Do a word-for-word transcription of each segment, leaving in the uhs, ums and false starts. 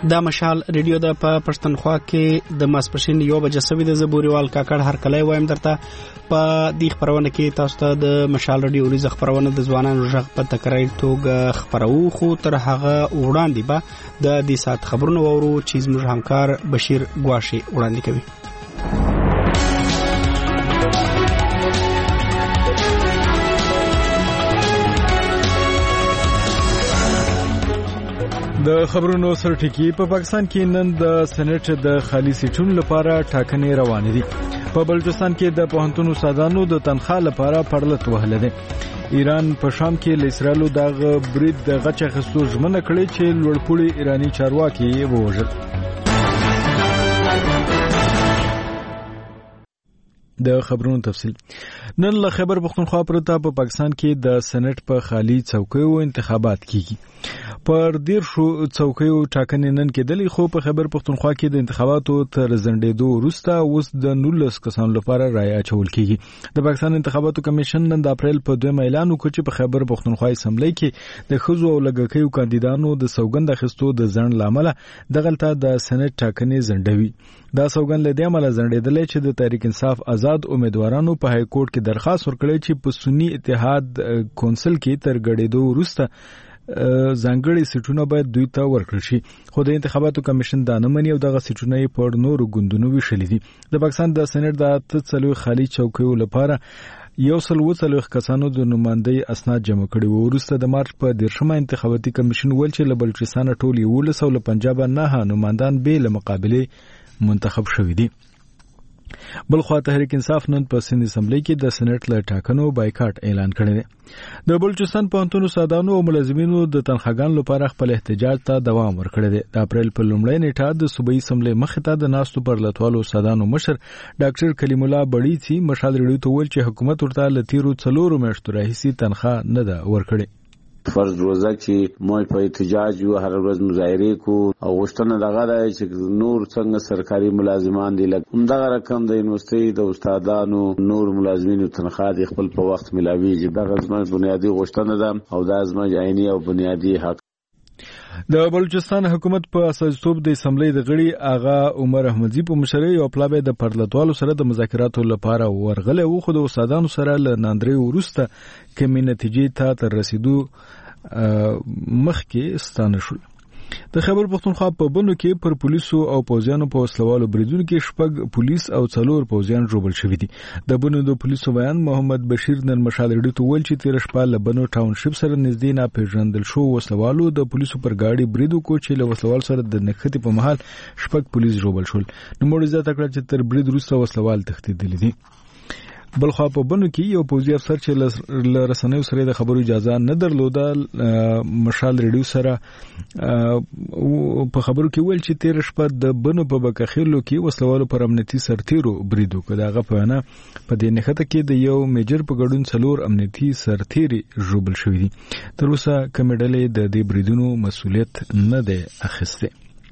دا مشال ریډیو د په پښتونخوا کې د ماسپښین یو بجې سوي د زبوريوال کاکړ هر کله وایم درته په دې خبرونه کې تاسو ته د مشال ریډیو ریزه خبرونه د ځوانانو ژغ په تکرار توګه خبرو خو تر هغه وړاندې به د دې سات خبرونه وورو چې زموږ همکار بشیر ګواشي وړاندې کوي. د خبرونو سرټکی په پاکستان کې نن د سېنات د خالي سیټونو لپاره ټاکنې روانې دي. په بلوچستان کې د پوهنتون استادانو د تنخواه لپاره پړلت وهل دي. ایران په شام کې له اسرائیل د برید د غچ اخیستو ژمنه کړې چې لوړپوړي ایرانی چارواکي ووژل. د خبرونو تفصیل نن له خیبر پختونخوا پرته په پاکستان کې د سېنات په خالي څوکیو انتخابات کیږي. پر دیر شو څوکیو ټاکنې نن کېدلې خو په خیبر پختونخوا کې د انتخاباتو تر ځنډېدو وروسته اوس د نولس کسانو لپاره رایه اچول کیږي. د پاکستان انتخاباتو کمیشن نن د اپریل په دویم اعلان وکړ چې په خیبر پختونخوا اسمبلی کې د ښځو او لږکیو کاندیدانو د سوګند اخیستو د ځنډ لامل دغلته د سېنات ټاکنې ځنډوي. دا سوګند له دې امله ځنډېدلې چې د تحریک انصاف آزاد امیدوارانو په های کورټ کې درخواست ورکړی چې په سنی اتحاد کونسل کې تر ګډېدو وروسته ځانګړي سیټونه باید دوی ته ورکړل شي. خو د انتخاباتو کمیشن دا نه مني او دغه سیټونه یې پر نورو ګوندونو ویشلي دي. د پاکستان د سېنات د اته څلوېښت خالي چوکیو لپاره یو سل اووه څلوېښت کسانو د نمایندګۍ اسناد جمع کړي وو. وروسته د مارچ په دیرشمه انتخاباتي کمیشن ویل چې له بلوچستان ټول یولس او له پنجاب نه نمایندان بې له مقابلې منتخب شوي دي. بل خوا تحریک انصاف نن په سند اسمبلی کې د سېنات له ټاکنو بایکاټ اعلان کړی دی. د بلوچستان پوهنتون استادانو او ملازمینو د تنخواګانو لپاره خپل احتجاج ته دوام ورکړی دی. د اپریل په لومړۍ نیټه د صوبایي اسمبلی مخې ته د ناستو پرلتوالو استادانو مشر ډاکټر کلیم الله بړیڅي مشال ریډیو ته ویل چې حکومت ورته له تیرو څلورو میاشتو راهیسې تنخواه نه ده ورکړې. فرض روزه چې موږ په احتجاج یو هر ورځ مظاهره کو او غوښتنه دغه ده چې نور څنګه سرکاري ملازمان دي لکه همدغه رقم د یونیورسيټي د استادانو نور ملازمینو تنخواه د خپل په وخت ملاويږي. دغه زموږ بنیادی غوښتنه ده او دا زموږ عیني او بنیادی حق. د بلوچستان حکومت په اساسیتوب د اسمبلی د غړي آغا عمر احمدزي په مشرۍ او پلاوی د پرلتوالو سره د مذاکراتو لپاره ورغله و خو د استادانو سره له ناندري ورسته کمی نتیجې ته تر رسیدو مخکې ستانه شول. د خیبر پختونخوا په بنو کې پر پولیسو او پوځیانو په وسلوالو بریدونو کې شپږ پولیس او څلور پوځیان ژوبل شوي دي. د بنو د پولیسو بیان محمد بشیر نن مشال ریډیو ته ویل چې تیر شپه له بنو ټاونشپ سره نږدې ناپېژندل شو وسلوالو د پولیسو پر گاډي برید وکړ چې له وسلوال سره د نښتې په مهال شپږ پولیس ژوبل شول. نوموړي زیاته کړه چې تر برید وروسته وسلوال تښتېدلي دي. بل خو په بنو کې یو پوځي افسر چې له رسنیو سره د خبرو اجازه نه درلوده مشال ریډیو سره په خبرو کې ویل چې تیر شپه د بنو په بکخیلو کې وسلوالو پر امنیتي سرتیرو برید وکړ. دغه په نه په دې نښته کې د یو میجر په ګډون څلور امنیتي سرتیري ژوبل شوي دي. تر اوسه کومې ډلې د دې بریدونو مسؤلیت نه دی اخیستی.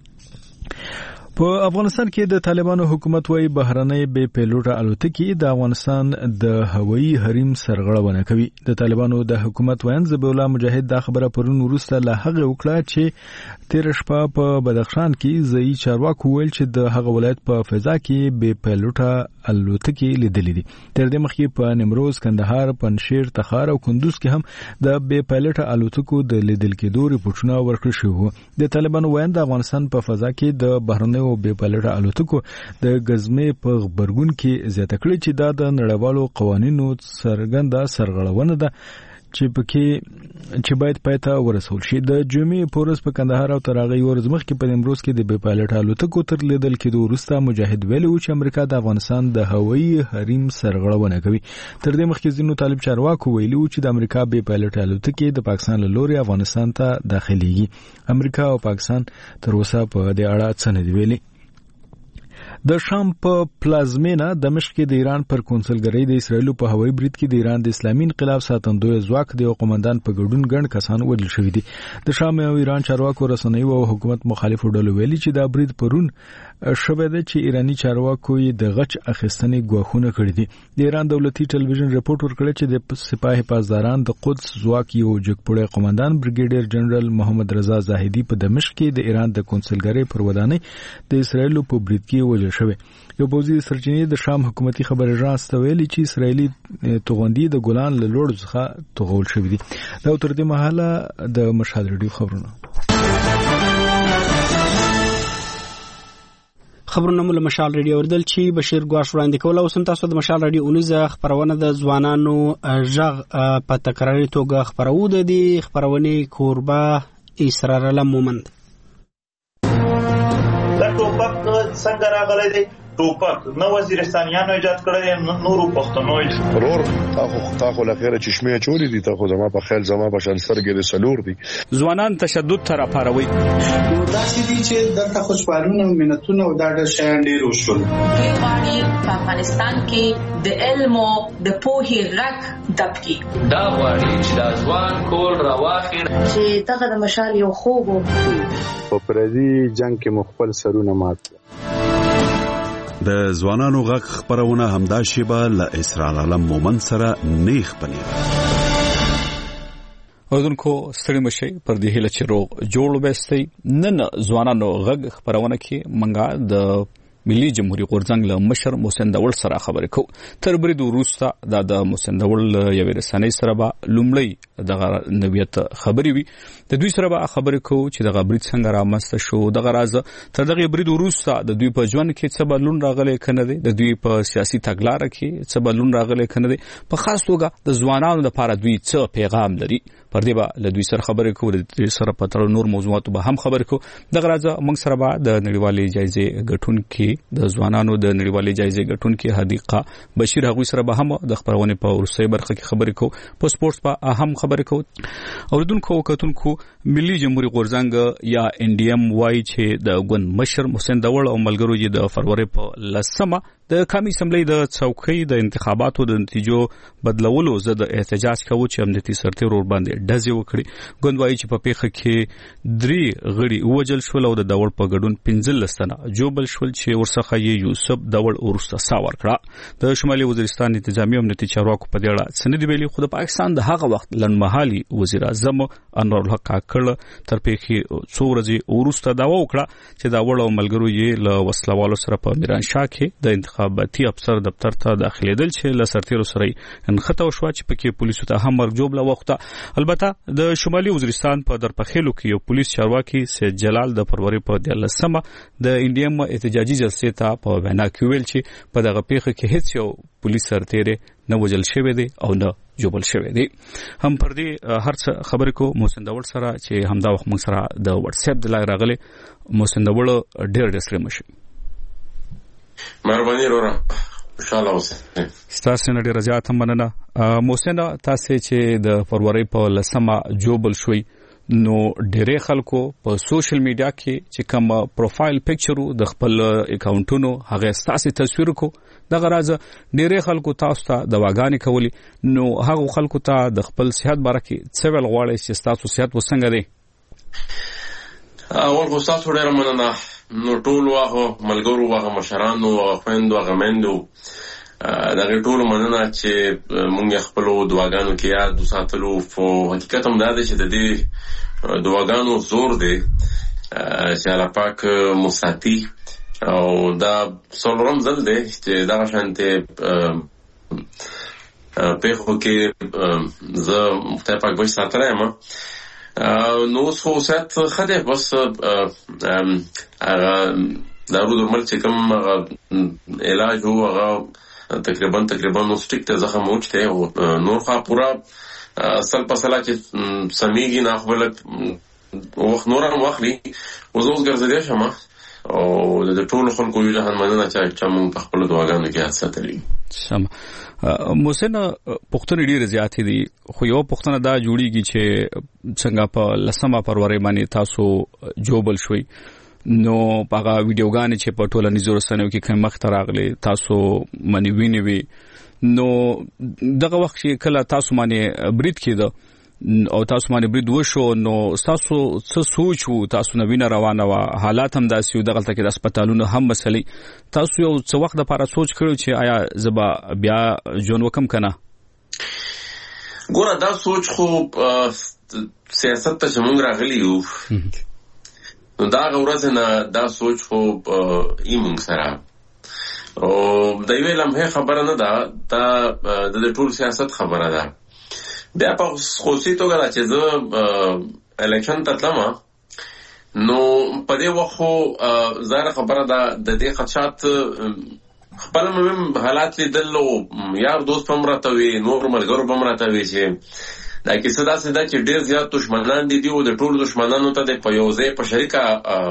په افغانستان کې د طالبانو حکومت وايي بهرنۍ بې پیلوټه الوتکې د افغانستان د هوایي حریم سرغړونه کوي. د طالبانو د حکومت ویاند ذبیح الله مجاهد دا خبره پرون وروسته له هغه وکړه چې تیر شپه په بدخشان کې ځایي چارواکو ویل چې د هغه ولایت په فضا کې بې پیلوټه الوتکې لیدلې دي. تر دې مخکې په نیمروز، کندهار، پنجشیر، تخار او کندوز کې هم د بې پیلوټه الوتکو د لیدل کېدو ریپورټونه ورکړل شوي وو. د طالبانو ویاند د افغانستان په فضا کې د بهرنۍ او بې پیلوټه الوتکو د غزمې په خبرګون کې زیاته کړې چې دا د نړیوالو قوانینو څرګنده سرغړونه ده چې پکې چې باید پاتې ورسول شي. د جمعې پورس په کندهار او تراغي ورځ مخکې په نیمروز کې د بې پیلوټه الوتکو تر لیدل کېدو وروسته مجاهد ویلي و چې امریکا د افغانستان د هوایي حریم سرغړونه کوي. تر دې مخکې ځینو طالب چارواکو ویلي و چې د امریکا بې پیلوټه الوتکې د پاکستان له لوري افغانستان ته داخليږي. امریکا او پاکستان تر اوسه په دې اړه څه نه دی ویلي. د شام په پلازمینه دمشق کې د ایران پر کونسلګرۍ د اسرایل په هوایي برید کې د ایران د اسلامي انقلاب ساتندوی ځواک د قومندان په ګډون ګڼ کسان وژل شوي دي. د شام او ایران چارواکو رسنیو او حکومت مخالفو ډلو ویلي چې دا برید پرون شوه ده چې ایرانی چارواکو یې د غچ اخیستنې ګواښونه کړي دي. د ایران دولتي ټلویزیون رپورټ ورکړی چې د سپاه حفاظداران د قدس ځواک یو جګپوړی قومندان بریګیډیر جنرال محمد رضا زاهدی په دمشق کې د ایران د کونسلګرۍ پر ودانۍ د اسرایل په برید کې وژل شوی. یو پوځي سرچینې د شام حکومتي خبر اژانس ته ویلي چې اسرایلی توغندي د ګولان له لوړ څخه توغول شوی دي. دا تر دې مهاله د مشهد ریډیو خبرونه خبرونه مل مشال ریډیو وردل چې بشیر ګواش وړاندې کول او سم تاسو د مشال ریډیو اونیزه خبرونه د ځوانانو ژغ په تکراري توګه خبرو د دې خبرونه کوربه اسرار الله مومند. دا ټوپک څنګه راغلی دی؟ ټوپک نو وزیرستانیانو ایجاد کړی، نورو پښتنو ورور تاخو تاخو لخيره چشمه چوری دي، تاخو زما په خیال زما په شان سترګې د سلور دي. ځوانان تشدد تر پاروي دا چې دي چې د خوشحالونو منتونه او دا د شیان ډیر وشول. په افغانستان کې د علم او د پوهې غږ دبکی دا وایي چې د ځوان کول راواخیر چې دغه د مشال یو خوب په پردي جنگ کې مخبل سرونه مات. د ځوانانو غږ خبرونه همدا شیبه له اسرار عالم مومن سره نیخ پنیر. اودونکو ستړي مشي پر دې هله چې روغ جوړ وبستي نن ځوانانو غږ خبرونه کې منګه د ملي جمهوریت غورځنګ له مشر محسن داول سره خبرې کو. تر برید وروسته د محسن داول یو رسنۍ سره به لومړی د نویت خبرې وي. د دوی سره به خبرې کو چې د برید څنګه رامنځته شو، د غراز تر دغه برید وروسته د دوی په ژوند کې څه بدلون راغلی کنه دی، د دوی په سیاسي تګلارې کې څه بدلون راغلی کنه دی، په خاص توګه د ځوانانو لپاره دوی څه پیغام لري. پر دې به له دوی سره خبرې کو، د دوی سره په تړاو نور موضوعاتو به هم خبرې کو. د غراز موږ سره به د نړیوالې جایزې ګټونکي د ځوانانو د نړیوالې جایزې ګټونکي حدیقه بشیر هغوی سره به هم د خبرونه په ورسې برخه کې خبرې کو، په سپورتس په اهم خبرې کو. اوریدونکو وکتونکو ملي جمهوریت غورځنګ یا ان ډي ام وايي چې د ګوند مشر محسن داول او ملګرو یې د فروری په لسمه د قومي اسمبلی د څوکۍ د انتخاباتو د نتیجو بدلولو زه د احتجاج کوم چې امنیتي سرتیر ور باندې ډزې وکړي. ګوند وايي چې په پیښه کې درې غړي وژل شول او د داول په ګډون پنځلس تنه جوبل شول چې ورڅخه یې یوسف داول ورسته ساور کړه. د شمالي وزیرستان انتظامی امنیتي چارواکو په دې اړه سند ویلي، خو د پاکستان د هغه وخت لنډمهالي وزیر اعظم انور الحق کاکړ تر پیښې څو ورځې ورسته داوا وکړه چې داول او ملګرو یې له وسلوالو سره په میرانشاه کې د انتخاباتي افسر دفتر ته داخليدل چې له سرتیرو سره انخته وشو چې پکې پولیسو ته هم مرجوب لا وخته. البته د شمالي وزیرستان په درپخېلو کې یو پولیس چارواکي سید جلال د فروری په دیارلسمه د انډیم احتجاجي جلسې ته په وینا کې ویل چې په دغه پیښه کې هیڅ یو پولیس سرتیر نه وژل شوی دی او نه جوبل شوی دی. هم پر دې هر څه خبرې کو محسن داول سره چې همدا وخت موږ سره د واتس اپ د لای راغلي. محسن داول ډېر ډېر سره مشي مهرباني وروره خوشاله اوسئ. ستاسو نه ډېر زیات مننه. محسن تاسو چې د فروری په لسمه جوبل شوي نو ډېرې خلکو په سوشل میډیا کې چې کوم پروفایل پکچرو د خپل اکاونټونو هغه ستاسو تصویر کو د غراز ډېرې خلکو تاسو ته دواګانې کولی، نو هغه خلکو ته د خپل صحت باره کې څه ویل غواړئ چې تاسو صحت وسنګ دی؟ اول خو تاسو ډېر مننه. نو ټول واغه ملګرو واغه مشرانو واغه خويندو واغه مندو دغه ټول مننه چې مونږ خپل دواګانو کې یاد وساتلو. په حقیقت هم دا دی چې د دې دواګانو زور دی چې الله پاک مساتی او دا څلورم ځل دی چې دا شانته پیښو کې زه خدای پاک به ساتره یم. نو څو سات خده بس هغه دارو درمل چې کوم علاج هو هغه تقریبا تقریبا نو سټیک ته زخم وچته او نور خا پورا سل پسلا چې سميږي نه خپل وخت نور هم واخلي وزوس ګرځېدل شمه او د ټول خلکو یو جهان مننه چې موږ په خپل دواګانو کې حساتلی. سم محسن پښتون ډیر زیات دي، خو یو پښتون دا جوړیږي چې څنګه په لسمه فروری باندې تاسو جوبل شوي نو هغه ویډیوګانې چې په ټولنیزو رسنیو کې کوم مخ ته راغلي تاسو منی ویني وي، نو دغه وخت چې کله تاسو باندې برید کېده او تاسو باندې برید وشو نو تاسو څه سوچ وو تاسو نوینه روانه وا حالات هم داسې یو دغلته کې د هسپتالونو هم مسلې تاسو یو څه وخت لپاره سوچ کړو چې آیا زبا بیا جون وکم کنه ګوره دا سوچ خو سیاست ته زمونږ راغلی یو نو دا ورځ نه دا سوچ خو ایمونږ سره او د یوې لمحې خبره نه ده دا د ټول سیاست خبره ده بیا په خصوصي توګه دا چې زه الیکشن ته تلم نو په دې وخت خو ظاهره خبره ده د دې خدشات خپل مهم حالات لیدل او یار دوست هم راته وي نور ملګرو هم راته وي چې دا کیسه داسې ده چې ډېر زیات دشمنان دي دي او د ټولو دشمنانو ته د په یو ځای په شریکه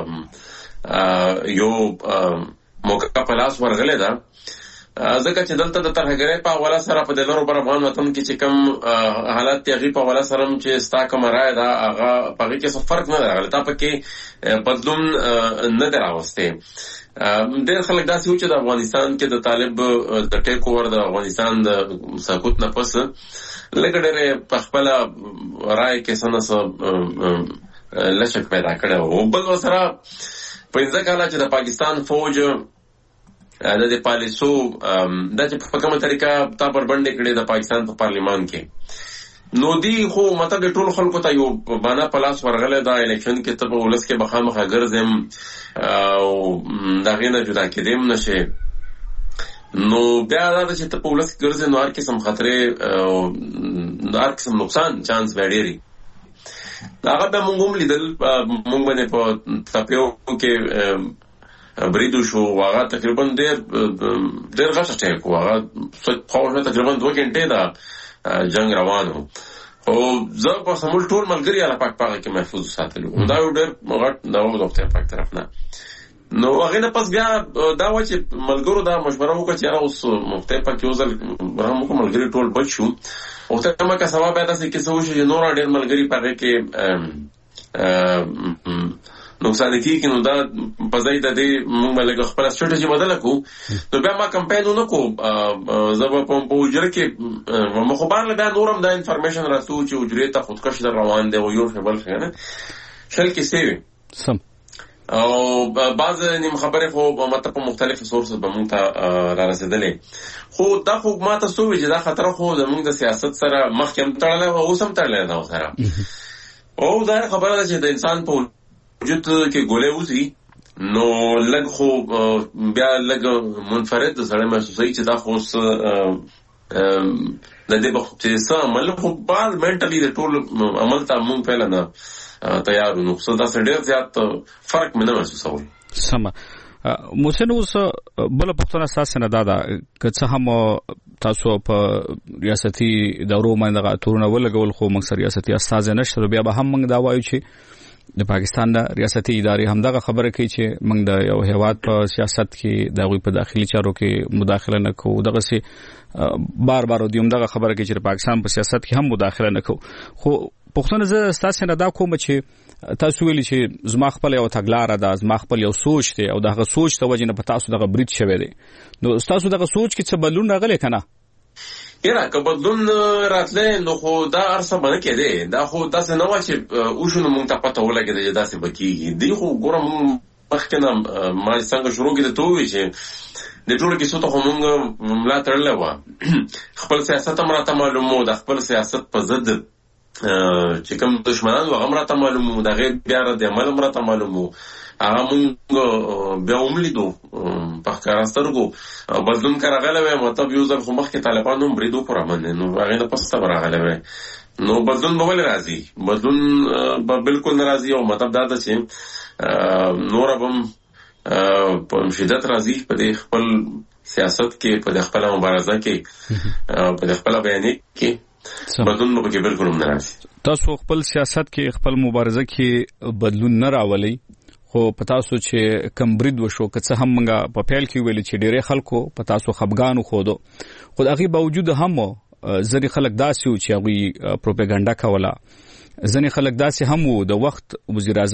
یو موقع په لاس ورغلی ده ځکه چې دلته د ترهګرۍ په حواله سره په د لرو بر افغان وطن کې چې کوم حالات دي هغې په حواله سره هم چې ستا کومه رایه ده هغه په هغې کې څه فرق نه دی راغلی تا پکې بدلون نه دی راوستی ډېر خلک داسې وو چې د افغانستان کې د طالب د ټیک اوور د افغانستان د سقوط نه پس لږ ډېرې په خپله رایه کې څه نه څه لچک پیدا کړی و او بل ورسره پنځه کاله چې د پاکستان فوج د دې پالیسو دا چې په کومه طریقه تا بربنډې کړې د پاکستان په پارلیمان کې نو دی خو مطلب د ټول خلکو ته یو بانا پلاس ورغله دا الیکشن کې ته په ولس کې بخامخه ګرځم او دا غینه جدا کېدم نشه نو بیا دا چې ته په ولس کې ګرځې نو هر قسم خطرې او هر قسم نقصان چانس وړي هغه به مونږ هم لیدل مونږ باندې په تپیو کې بریدو شو هغه تقریبا ډېر ډېر غټ اټیک و هغه خو تقریبا دوه غنټې دا جنگ روانو او زه په سمول ټول ملګري الله پاک پاک کې محفوظ ساتلو دا یو ډېر غټ دا و د خپل پاک طرف نه نو هغه نه پس بیا دا و چې ملګرو دا مشوره وکړه چې اوس مفتي پاک یو ځل برهم کوم ملګري ټول بچو او ته ما کا سبب پیدا سي کې څه وشي نور ډېر ملګري پاره کې نقصان کیږي نو دا په ځای د دې موږ بلګ خپل سټریټجی بدل کو نو بیا ما کمپاین نو کو زب په پوجر کې مخبر له دا نورم دا انفارمیشن راتو چې اجرې ته خودکش در روان دی او یو خبر څنګه شل کې سیوي سم او بعض نیم خبره خو ماته په مختلفو سورسز به مونږ ته را رسیدلې خو دا خو ماته سوې چې دا خطر خو زموږ د سیاست سره مخکې تړلې او اوس هم تړلې ده سره او دا خبره ده چې د انسان په وجود کې ګولې وځي نو لږ خو بیا لږ منفرد سره محسوسوي چې دا خو د دې په چې څه عمل خو بعد منټلی د ټول عمل ته مونږ پهله نه تیار نو څه دا ډېر زیات فرق مې نه محسوسول سمه محسن اوس بل پښتون اساس نه دادا که څه هم تاسو په ریاستي دورو باندې غاټورونه ولګول خو موږ سره ریاستي استاد نشته بیا به هم موږ دا وایو چې د پاکستان د ریاستي ادارې هم دغه خبره کوي چې موږ د یو هیواد په سیاست کې د غوي په داخلي چارو کې مداخله نه کوو دغه سي بار بار دویم دغه خبره کوي چې پاکستان په سیاست کې هم مداخله نه کوو خو پښتون زه تاسو نه دا کوم چې تاسو ویلي چې زما خپل یو تګلار ده زما خپل یو سوچ دی او دغه سوچ ته وجه نه په تاسو دغه برید شوی دی نو تاسو دغه سوچ کې څه بدلون راغلی کنه یاره که بدلون راتله نو خو دا ارسه باندې کېده دا خو تاسو نه وایي چې او شنو مونږ ته پته ولګي چې داسې بکیږي دی خو ګورم مخکنه ما څنګه شروع کړه ته وی چې د ټولو کې څه ته مونږ ملا تړلې و خپل سیاست هم راته معلومو د خپل سیاست په ضد چې کوم دشمنان و هغه راته معلومو د غیر بیا د عمل هم راته معلومو هغه مونږ بیا وملیدو په ښکاره سترګو بدلون که راغلی وی مطلب یو ځل خو مخکې طالبان هم برید وکړو باندې نو هغې نه پس ته به راغلی وی نو بدلون به ولې راځي بدلون به بالکل نه راځي او مطلب دا ده چې نوره به هم په شدت راځي په دې خپل سیاست کې په دې خپله مبارزه کې په دې خپله بیانیه کې بدلون به کې بالکل هم نه راځي تاسو خپل سیاست کې خپل مبارزه کې بدلون نه راولئ خو پتا سو چې کم برید وشو که څه هم منګه په پیل کې ویل چې ډېرې خلکو پتا سو خپګانو خودو خو هغه باوجود هم ځنې خلک داسې چې هغه پروپاګاندا کوله ځنې خلک داسې هم وو د وخت وزیر اعظم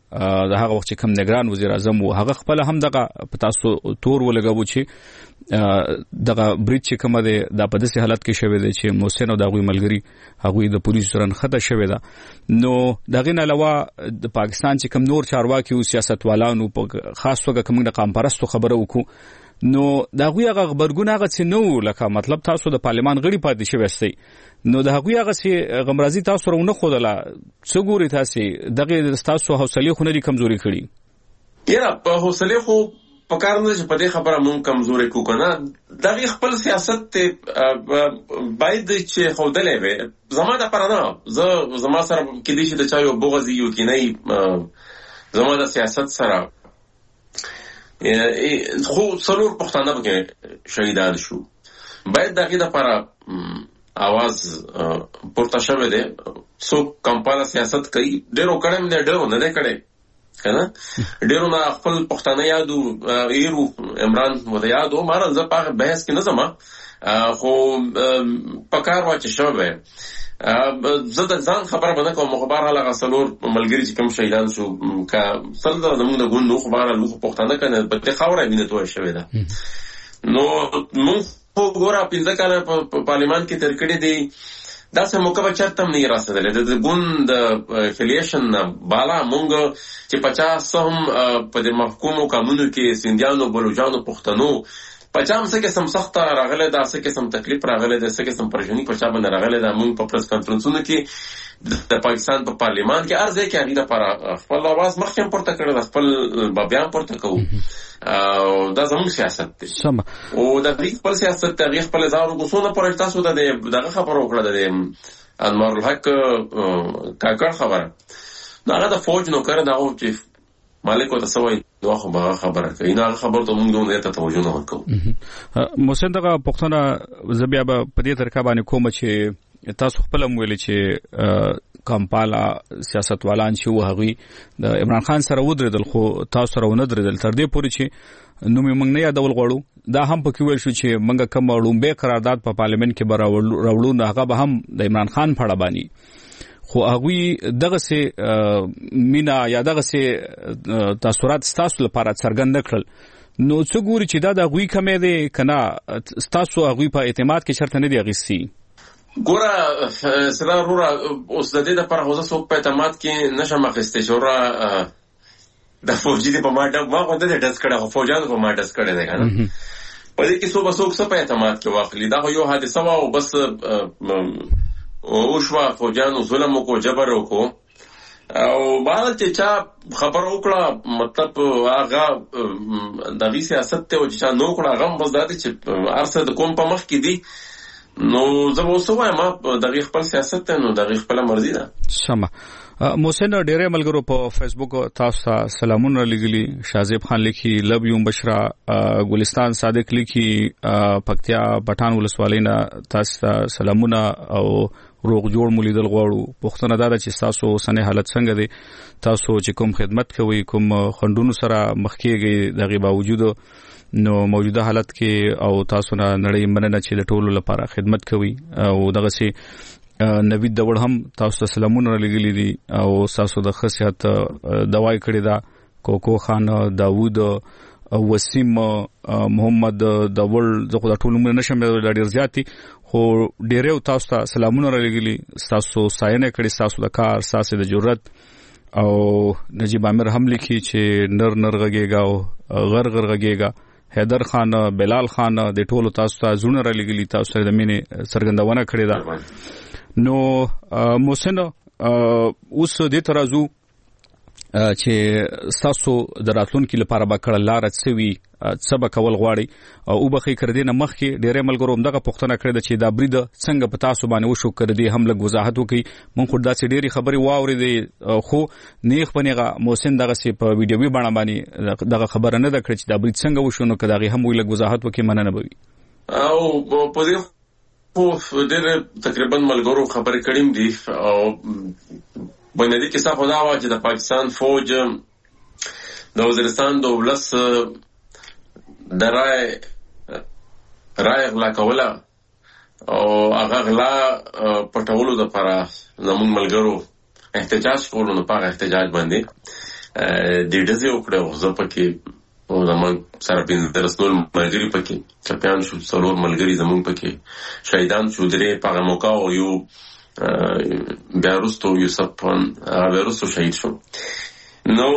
د هغه وخت کم نگران وزیر اعظم و هغه خپل هم دغه پتاسو تور ولګاو چې دغه بریټ چې کومه ده د په داسې حالت کې شوی دی چې محسن او دغه ملګری هغه د پولیسو سره خطه شوی ده. نو دغه نه علاوه د پاکستان چې کم نور چارواکي او سیاستوالانو په خاص توګه کوم د قام پرستو خبره وکړو نو دغه هغه خبرګون هغه څه نو لکه مطلب تاسو د پارلمان غړي پاتې شوی استئ نو دغه هغه څه غمرازي تاسو رونه خودله څو ګوري تاسو دغه تاسو حوصله خو نه لري کمزوري کړي یاره په حوصله خو پکار نه چې په دې خبره مونږ کمزوري کو کنه دغه خپل سیاست ته باید چې خودلې وي زما د پرانه زه زما سره کې دي چې د چایو بوغزي یو کې نه زما د سیاست سره خو څلور پښتانه به شهیدان شو باید دغه لپاره आवाज پورته شوه دي سو کمپاله سیاست کوي ډیرو کړم نه ډیرو نه کړي کنه ډیرو نه خپل پښتانه یادو ایرو عمران مو یادو مار زه په بحث کې نه زما خو پکار واچ شوه زه د ځان خبره باندې کوم خبر هغه څلور ملګری چې کوم شهیدان شو کا سل د موږ د ګوند نو خبره لوخ پښتانه کنه په خوره وینې توه شوی ده نو موږ وګوره پنځه کاله په پارلمان کې تر کړي دي دا سه موقع چرته نه راسدلې د ګوند افیلیشن بالا موږ چې پچاس هم په د محکومو قانونو کې سندیانو بلوچستانو پښتنو پچام څه قسم سخت راغله دا څه قسم تکلیف راغله دا څه قسم پریشانی پچا باندې راغله دا موږ په پریس کانفرنسونو کې د پاکستان په پارلیمان کې ارزه کې اړیده پر خپل आवाज مخکې پورته کړل خپل بیان پورته کوو او دا زموږ سیاست دی سم او دا خپل سیاست دی خپل زارو غوښونه پر تاسو د دغه خبرو وکړه د انوار الحق کاکړ خبره دا د فوج نو کړه دا او چې مالک او تسوي دوه خبره خبره کوي نه خبر ته موږ نه ته توجه نه وکړو محسن دغه پښتنه زبیا په دې طریقه باندې کوم چې تاسو خپل ویل چې کمپالا سیاستوالان چې وهغي د عمران خان سره ودرېدل خو تاسو سره ونه درېدل تر دې پورې چې نو موږ نه یادول غواړو دا هم پکې ویل شو چې موږ کوم لومبه قرارداد په پارلیمنت کې راوړو نه هغه به هم د عمران خان په اړه باندې خو هغه دغه سه مینا یا دغه سه تاثیرات تاسو لپاره څرګند کړل نو څو ګوري چې دا د غوي کمې دي کنه تاسو هغه په اعتماد کې شرط نه دی غسی ګوره سره رورا اوس د دې لپاره هوځه سو په اعتماد کې نشم اخیسته شورا د فوجي په ماډه ما غوډه د داس کړه فوجانو په ماډه داس کړه ده کنه په دې کې سو بسوک څه په اعتماد کې واخلي دا یو حادثه وا او بس او شوا فوجانو ظلم کو جبر کو او بعد چې چا خبر وکړه مطلب هغه د سیاست ته او چې نو کړه هغه بس دا چې ارسه د کوم په مخ کې دي نو زه وسوم ما د خپل سیاست ته نو د خپل مرزي ده سم محسن ډېرې ملګرو په فیسبوک تاسو ته سلامونه لګلي شازیب خان لیکي لب یوم بشرا ګلستان صادق لیکي پکتیا پټان ولسوالۍ نه تاسو ته سلامونه او روغ جوړ مولیدل غواړو پښتنه دا چې تاسو سنې حالت څنګه دي تاسو چې کوم خدمت کوي کوم خندونو سره مخ کېږي دغه باوجود نو موجوده حالت کې او تاسو نه نړۍ مننه چې د ټولو لپاره خدمت کوي او دغه سي نوید دور هم تاسو ته سلامونه لګلي دي او تاسو د خصيحت دوايي کړی دا کوکو خان داوود وسیم محمد دور زغه د ټولو مننه شم ډیر زیاتی خو ډیرو تاسو ته سلامونه لګلي تاسو ساينه کړی تاسو د کار تاسو د جرأت او نجیب عامر هم لیکي چې نر نر غږیږي او غر غر غږیږي حیدر خان بلال خان د ټولو تاسو ته زونه را لګلي تاسو سره د مینې سرګندونه کړې ده نو محسن اوس دې ترازو چې تاسو د راتلونکو لپاره به کړه لار څوي سبا کول غواړي او بخې کړ دې نه مخ کې ډېرې ملګرو دغه پښتنه کړې چې دا برید څنګه په تاسو باندې وشو کړ دې هم لږ وضاحت وکړي مونږ خو دا چې ډېری خبري واورېدې خو نیخ بنېغه محسن دغه سي په ویډیوي باندې باندې دغه خبره نه ده کړې چې دا برید څنګه وشو نو کداغي هم لږ وضاحت وکړي مننه بوي او په دې خو ډېر تقریبا ملګرو خبرې کړیم دي او بنیادی کیسه خدا وا چې د پاکستان فوج د وزیرستان د ولس درای رای غلا کوله او هغه غلا پټولو د لپاره زموږ ملګرو احتجاج کولو نه پاره احتجاج باندې د ډزې وکړه زه پکې او زمون سره پنځه رسول ملګری پکې چپیان شو څلور ملګری زمون پکې شهیدان شو درې په موقع او یو بیا وروسته یوسف پن هغه وروسته شهید شو. نو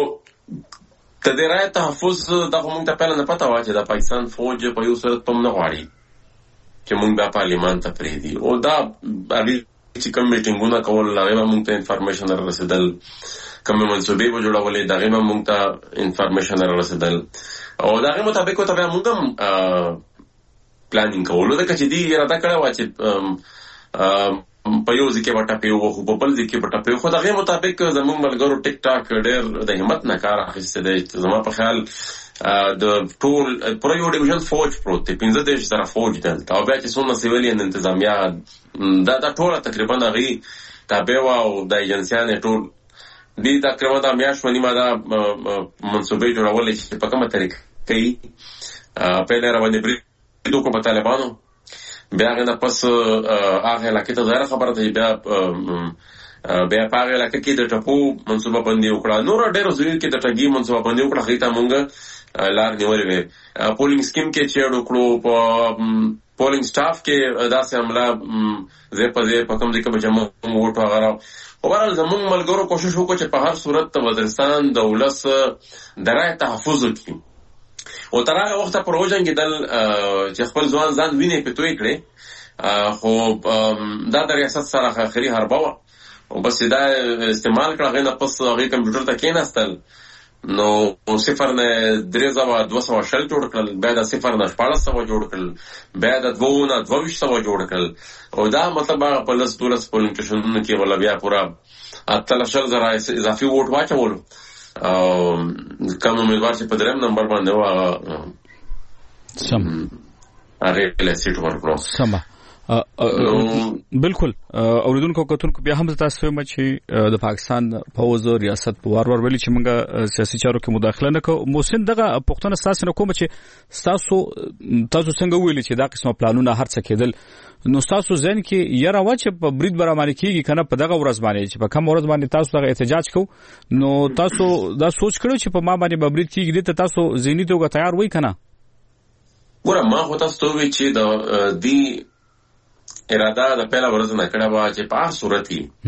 د رایې تحفظ دغه موږ ته پیل نه پته وه چې د پاکستان فوج په یو صورت په نه غواړي چې موږ بیا پارلیمان ته پرېږدي او دا هغې چې کوم میټینګونه کول هغې به موږ ته انفارمیشن را رسېدل کومې منصوبې به جوړولې د هغې به موږ ته انفارمیشن را رسېدل او د هغې مطابق ورته بیا موږ هم پلانینګ کولو ځکه چې دوی اراده کړې وه چې په یو ځای کې به ټپې ووهو په بل ځای کې به ټپې خو د هغې مطابق زموږ ملګرو ټیک ټاک ډېر د همت نه کار اخیستی دی. زما په خیال د ټول پوره یو ډیویژن فوج پروت دی پنځه دېرش زره فوج دلته او بیا چې څومره سیویلین انتظامیه دا دا ټوله تقریبا هغې تابع وه او د ایجنسیانې ټول دې تقریبا دا میاشت و نیمه دا منصوبې جوړولې چې په کومه طریقه کوي پیل یې راباندې برید وکړو په طالبانو بیا هغې نه پس هغه علاقې ته ظاهره خبره ده چې بیا بیا په هغه علاقه کې د ټپو منصوبه بندي وکړه. نور ډېرو ځایونو کې د ټګي منصوبه بندي وکړه هغې ته موږ لار نیولې وې. پولینګ سکیم کې چیډ وکړو په پولینګ سټاف کې داسې عمله ځای په ځای په کوم ځای کې به جمع ووټو هغه خو بهرحال زموږ ملګرو کوشش وکړو چې په هر صورت د وزیرستان د ولس د رایې تحفظ وکړي او تر هغه وخته پورې وجنګېدل چې خپل ځوان ځان وینې پې توی کړې خو دا د ریاست سره آخري حربه وه او بس دا استعمال کړه. هغې نه پس هغې کمپیوټر ته کېناستل نو صفر نه درې سوه دوه سوه شل جوړ کړل بیا د صفر نه شپاړس سوه جوړ کړل بیا د دوو نه دوه ویشت سوه جوړ کړل او دا مطلب هغه په لس دولس پولینګ سټیشنونو کې ولا بیا پوره اتلس شل زره اضافي ووټ واچولو او کوم امیدوار چې په درېیم نمبر باندې و هغه سم هغې له سیټ ورکړو. سمه بالکل اوریدونکو کتونکو بیا هم تاسو وایم چې د پاکستان پوز ریاست په وار ور ویلي چې موږ سیاسي چارو کې مداخله نه کوو. محسن دغه پښتنه تاسو نه کوم چې تاسو تاسو څنګه ویلي چې دا قسمه پلانونه هر څه کېدل نو تاسو ځین کې یاره وا چې په برید برابر کېږي کنه په دغه ورځ باندې چې په کوم ورځ باندې تاسو دغه احتجاج کو نو تاسو دا سوچ کړو چې په ما باندې برید کېږي ته تاسو ذهني توګه تیار وای کنه ګوره ما خو تاسو ته وی چې د دی اراده د پیله ورځ نه کړه وه چې په هر صورت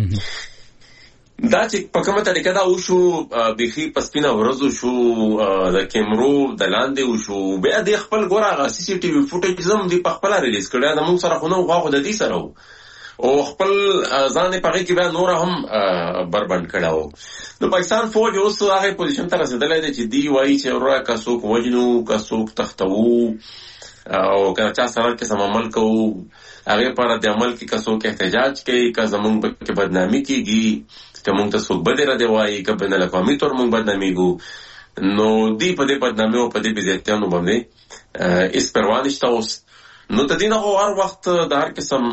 کې دا چې په کومه طریقه دا وشو بیخي په سپینه ورځو شو د کیمرو د لاندې وشو بیا د خپل ګوره هغه سی سی ټي وي فوټیج هم دوی په خپله ریلیز کړی د موږ سره خو نه و خو د دوی سره و او خپل ځان یې په هغې کې بیا نوره هم بربنډ کړی و. د پاکستان فوج اوس هغې پوزیشن ته رسېدلی دی چې دوی وایي چې وروره که څوک وجنو که څوک تختوو او که چا سره قسم عمل کوو هغې په رد عمل کې که څوک احتجاج کوي که زمونږ پکې بدنامي کېږي که مونږ ته څوک بدې ردې وایي که بین الاقوامي طور مونږ بدنامېږو نو دوی په دې بدنامۍ او په دې بېزتیانو باندې هېڅ پروا نشته اوس. نو د دې نه خو هر وخت د هر قسم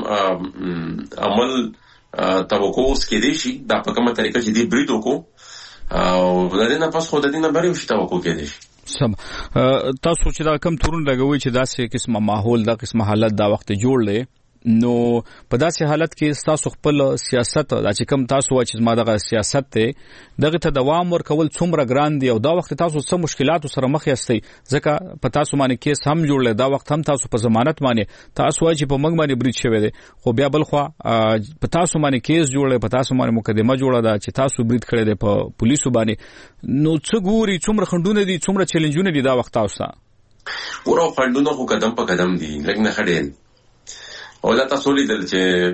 عمل توقع اوس کېدی شي دا په کومه طریقه چې دوی برید وکړو او د دې نه پس خو د دې نه بری شي توقع کېدی شي. سم تاسو چې دا کم تورون لګوي چې داسې قسمه ماحول دا قسمه حالت دا وخت جوړ لې نو په داسې حالت کې تاسو خپل سیاست دا چې کم تاسو وا چې ما دغه سیاست ته دغه ته دوام ورکول څومره ګران دی او دا وخت تاسو څه مشکلات سره مخ یاستئ ځکه په تاسو باندې کیس هم جوړل دا وخت هم تاسو په ضمانت باندې تاسو وا چې په موږ باندې برید شوی دی خو بیا بل خو په تاسو باندې کیس جوړل په تاسو باندې مقدمه جوړه ده چې تاسو برید کړی دی په پولیسو باندې نو څه ګوري څومره خندونه دي څومره چیلنجونه دي دا وخت تاسو ورو خندونه خو قدم په قدم دي لکه نه خړېل او دا تاسو لیدل چې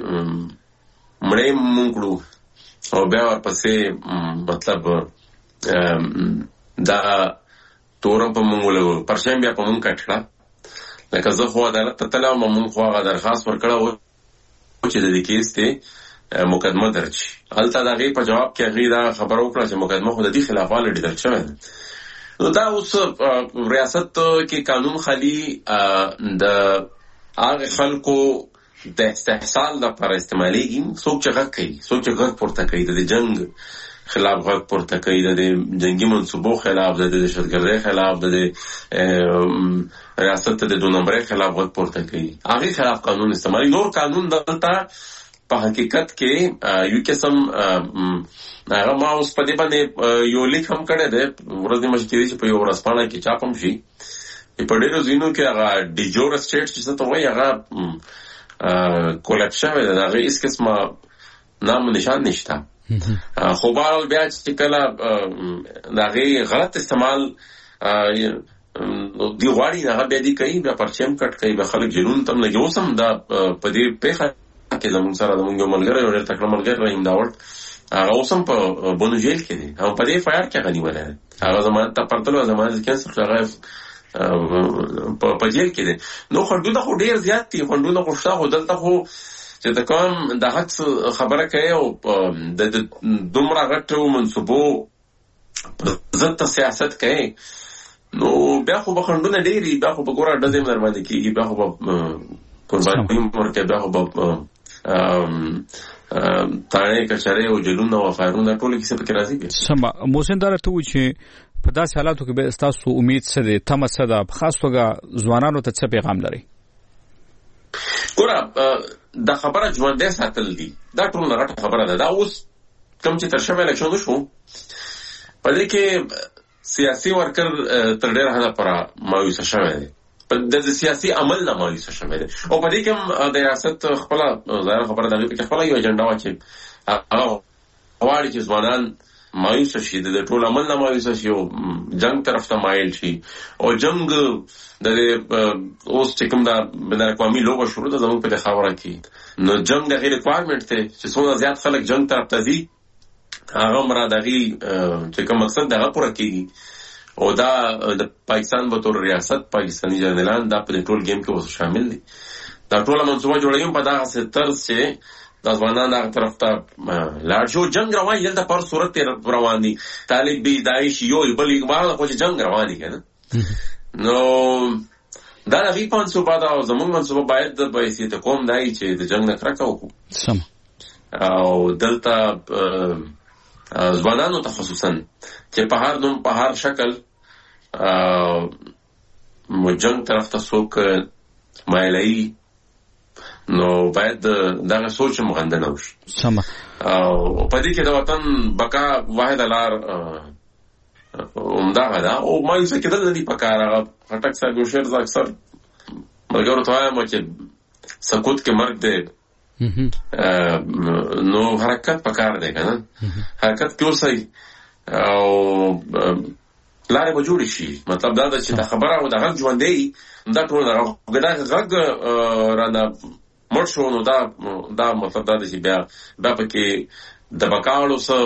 مړې مونږ کړو او بیا ورپسې مطلب دا تورم په مونږ ولګو پرشم بیا په مونږ کټړه لکه زه خو عدالت ته تلم مونږ خو هغه درخواست ورکړه چې د دې کیس ته مقدمه درج شي هلته د هغې په جواب کې هغې دا خبره وکړه چې مقدمه خو د دې خلاف الریډي درج شوی ده. نو دا اوس ریاست کې قانون خالي د هغه خلکو د استحصال لپاره استعمالیږي څوک چې غږ کوي څوک چې غږ پورته کوي د جنگ خلاف غږ پورته کوي د جنگي منصوبو خلاف د دهشتګردۍ خلاف د ریاست د دو نمبرۍ خلاف غږ پورته کوي هغې خلاف قانون استعمالي. نور قانون دلته په حقیقت کې یو قسم هغه ما اوس په دې باندې یو لیک هم کړی دی ورځې مشکلې چې په یو ورځپاڼه کې چاپ هم شي په ډېرو ځینو کې هغه ډیجور اسټیټ چې څه ته وایي هغه کولاپس شوی دی د هغې هېڅ قسمه نام نشان نشته خو بهرحال بیا چې کله د هغې غلط استعمال دی غواړي هغه بیا دې کوي بیا پرچم کټ کوي بیا خلک جنون ته هم لګي اوس هم دا په دې پېښه کې زموږ سره زموږ یو ملګری یو ډېر تکړه ملګری رحیم داوړ هغه اوس هم په بونو جیل کې دی او په دې اف آی آر کې هغه نیولی دی هغه ضمانت ته پرتلو ضمانت کینسل کړ هغه په جیل کې دی نو خنډونه خو ډېر زیات دي خنډونه خو شته خو دلته خو چې د کوم د حق خبره کوي او د دومره غټو منصوبو ضد سیاست کوي نو بیا خو به خنډونه ډېر بیا خو به ګوره ډزې هم در باندې کېږي بیا خو به قرباني ورکوي بیا خو به تاړې کچرې او جلونه او فایرونه ټولې کیسې پکې راځي. سمه محسن دا راته وایي چې په داسې حالاتو کې به ستاسو امید څه دی تمه څه ده په خاص توګه ځوانانو ته څه پیغام لري؟ ګوره دا خبره ژوندی ساتل دي دا ټول غټه خبره ده دا اوس کوم چې تر شوی الیکشن وشو په دې کې سیاسي ورکر تر ډېره حده پوره مایوسه شوی دی د سیاسي عمل نه مایوسه شوی دی او په دې کې هم د ریاست خپله ظاهره خبره ده هغې پکې خپله یو اجنډا وه چې هغه غواړي چې ځوانان مایوسه شي د ټول عمل نه مایوسه شي او جنگ طرف ته مایل شي او جنگ د اوس چې کوم دا بین الاقوامي لوبه شروع ده زموږ په دې خاوره کې نو جنگ د هغې ریکوایرمنټ دی چې څومره زیات خلک جنگ طرف ته ځي هغه مرا د هغې چې کوم مقصد د هغه پوره کېږي او دا د پاکستان به طور ریاست پاکستاني جنرالان دا په دې ټول گیم کې اوس شامل دي دا ټوله منصوبه جوړوي په دغسې طرز چې دا ځوانان هغه طرف ته لاړ شي او جنګ روان دلته په هر صورت روان دي طالب بي داعش یو بل اقبال خو چې جنګ روان دي که نه نو دا د هغې په منصوبه ده او زموږ منصوبه باید د بحیثیت قوم دا وي چې د جنګ نه کرکه وکړو او دلته ځوانانو ته خصوصا چې په هر نوم په هر شکل جنګ طرف ته څوک مایلوي نو باید دغه سوچ هم غنده نه وشي سمه او په دې کې د وطن بقا واحده لار همدغه ده او مایوسه کېدل نه دي پکار هغه خټک صاحب یو شعر زه اکثر ملګرو ته وایم چې سکوت کې مرګ دی نو حرکت پکار دی که نه حرکت کې اوسئ او لارې به جوړې شي مطلب دا ده چې دا خبره او د غږ ژوندی دا ټول دا غږ رانه مړ شو نو دا دا مطلب دا ده چې بیا بیا پکې د بقاړو څه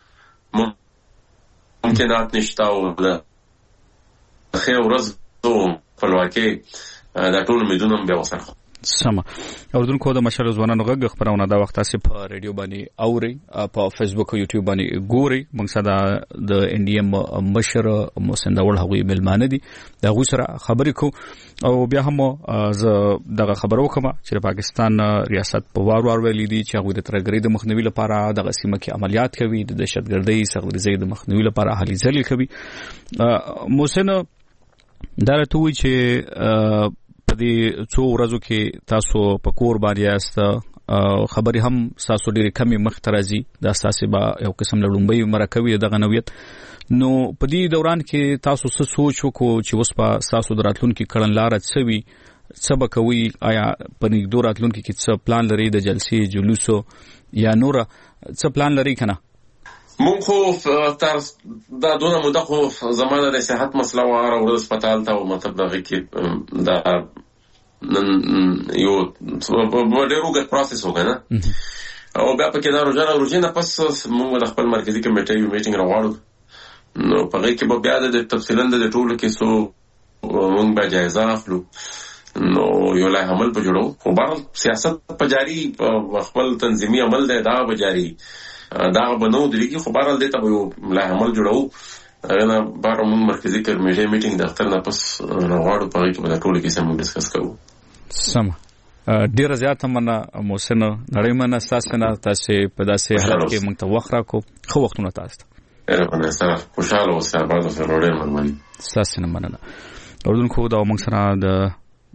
ممکنات نشته او د ښې ورځو خپلواکۍ دا ټول امیدونه هم بیا ورسره سمه اوردونکو د مشر ځوانانو غږ خبرونه دا وخت تاسو په ریډیو باندې اوري په فیسبوک او یوټیوب باندې ګوري موږ سره د انډیم مشر محسن داوړ هغوی ملمانه دي دا غو سره خبرې کو او بیا هم زه دغه خبرو کوم چې پاکستان ریاست په وار وار ویلي دي چې هغه د ترګری د مخنیوي لپاره د سیمه کې عملیات کوي د دهشتګردۍ سرغړۍ د مخنیوي لپاره هلي ځلې کوي محسن دا راته وایي چې په دې څو ورځو کې تاسو په کور باندې یاست خبرې هم تاسو ډېرې کمې مخې ته راځي دا ستاسې به یو قسم له لومړۍ مرکه وي دغه نوعیت نو په دې دوران کې تاسو څه سوچ وکړو چې اوس به ستاسو د راتلونکي کړنلاره څه وي څه به کوئ آیا په نږدې راتلونکي کې څه پلان لرئ د جلسې جلوسو یا نوره څه پلان لرئ که نه مونږ خو تر دا دونه موده خو زما د صحت مسله وه هره ورځ هسپتال ته او مطلب د هغې کې دا یو ډېر اوږد پروسس و که نه او بیا پکې دا روژه روژې نه پس مونږ د خپل مرکزي کمیټۍ یو میټینګ راغواړو نو په هغې کې به بیا د تفصیلا د ټولو کیسو مونږ به جایزه اخلو نو یو لایحه عمل به جوړو خو بهرحال سیاست په جاري خپل تنظیمي عمل دی دا به جاري دا به نه ودرېږي خو بهرحال دې ته به یو لایحه عمل جوړوو هغې نه بهر مونږ مرکزي کمیټۍ میټینګ د اختر نه پس راغواړو په هغې کې به دا ټولې کیسې مونږ ډسکس کوو سمه ډېره زیاته مننه محسن نړۍ مننه ستاسې نه تاسې په داسې حالت کې مونږ ته وخت راکړو ښه وختونه تاسو ته سره خوشحاله اوسئ آباد اوسئ ډېر مننه ستاسې نه مننه اردوونکو دا موږ سره د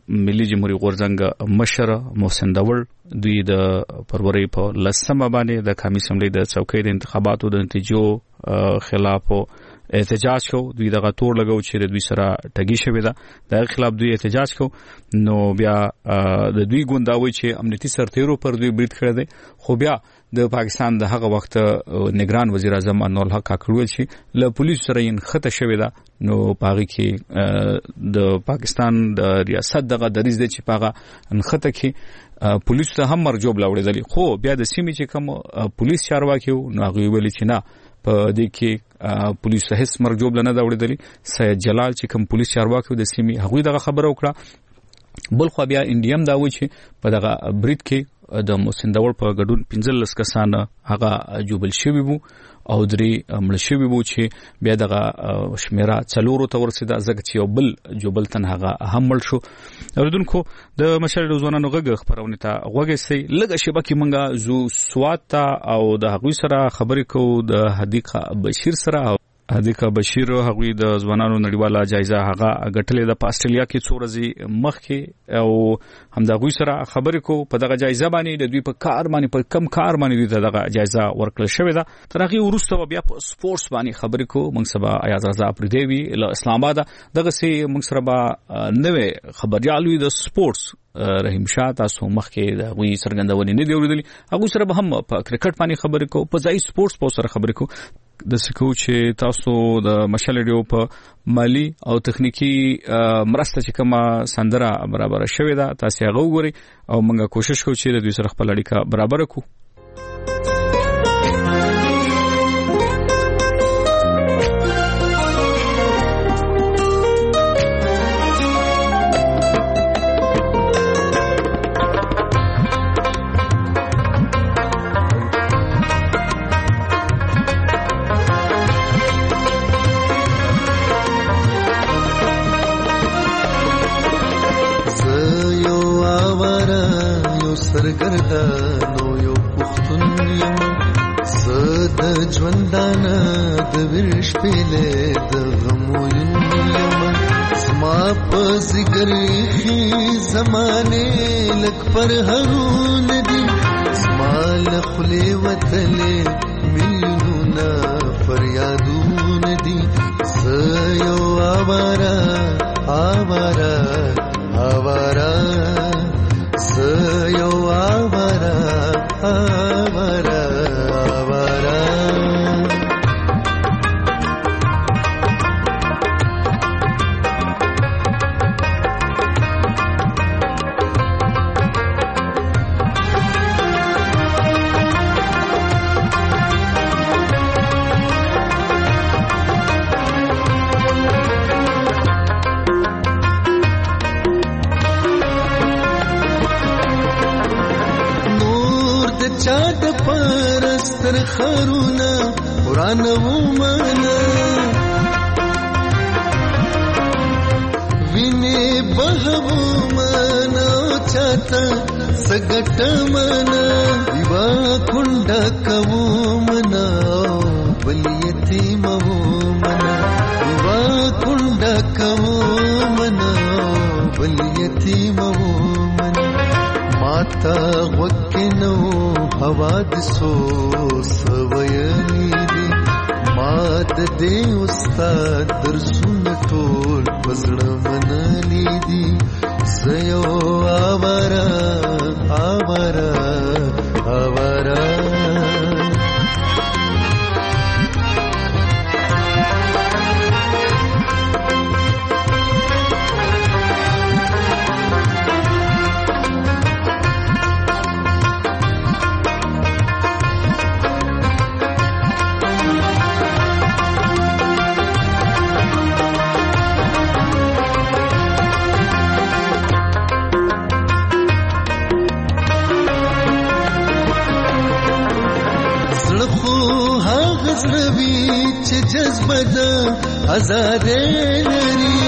ملي جمهوریت غورځنګ مشر محسن داور دوی د فروری په لسمه باندې د قومي اسمبلی د څوکۍ د انتخاباتو د نتیجو خلاف احتجاج کو. دوی دغه تور لګاو چې دوی سره ټګي شوی دا د خلاف دوی احتجاج کو. نو بیا د دوی ګونداوي چې امنیتي سرتیرو پر دوی برید کړی دی. خو بیا د پاکستان د هغه وخت نگران وزیر اعظم انور الحق کاکړ چې له پولیس سره یې خطه شوی دا. نو پاغي کې د پاکستان د ریاست دغه دریز دی چې پاغه خطه کې پولیس ته هم مرجوب لاوړېدلی. خو بیا د سیمې چې کوم پولیس چارواکي وو نو هغوی ویلي چې نه په دې کې پولیس هیڅ مرجوب نه دا وړېدلی. سید جلال چې کوم پولیس چارواکي د سیمې هغوی دغه خبره وکړه. بل خو بیا انډیم دا و چې په دغه برید کې د محسن داور په ګډون پنځلس کسان هغه جوبل شوي وو او درې مړه شوي وو چې بیا دغه شمیره څلورو ته ورسېده ځکه چې یو بل جوبل تن هغه هم مړ شو. اوریدونکو د مشر ځوانانو غږ خپرونې ته غوږ ایسئ. لږه شیبه کې موږ زو سوات ته او د هغوی سره خبرې کوو د حدیقه بشیر سره. حدیقه بشیر هغوی د ځوانانو نړیواله جایزه هغه ګټلې ده په استرالیا کې څو ورځې مخکې او همدغوی سره خبرې کوو په دغه جایزه باندې د دوی په کار باندې په کم کار باندې دوی ته دغه جایزه ورکړل شوې ده. تر هغې وروسته بیا په سپورټس باندې خبرې کوو. موږ سبا ایاز رضا پردی وي له اسلام آباده. دغسې موږ سره به نوی خبریال وي د سپورټس رحیم شاه. تاسو مخکې د هغوی څرګندونې نه دي اورېدلي. هغوی سره به هم په کرکټ باندې خبرې کوو. په ځایي سپورټس په سره خبرې کوو. د سکو چې تاسو د مشال ریډیو په مالی او تخنیکی مرسته چې کومه سندره برابر شوې ده تاسو هغه وګورئ او موږ کوشش کوو چې د دوی سره خپل اړیکه برابر کړو. سرګردانو یو پښتون یم زه د ژوندانه د ویر شپېلې د غمو یم زما په ذکر خي زمانې لک پر هرون دي زما له خولې وتلې میلیونونه فریادونه دي زه یو آواره آواره آواره زه یو آواره آواره آواره. چاد پرستر خرونا قرآن ومانا وینه بهو مانا چاته سګټ مانا دیوا کونډه کوو منا بل یتیم وو منا دیوا کونډه کوو منا بل یتیم وو منا ماتا وکنو حوادثو سویلی دی مات دی استاد درسونه ټول پزړه منلی دی زيو آوارا آوارا آوارا جذبه د آزادې لري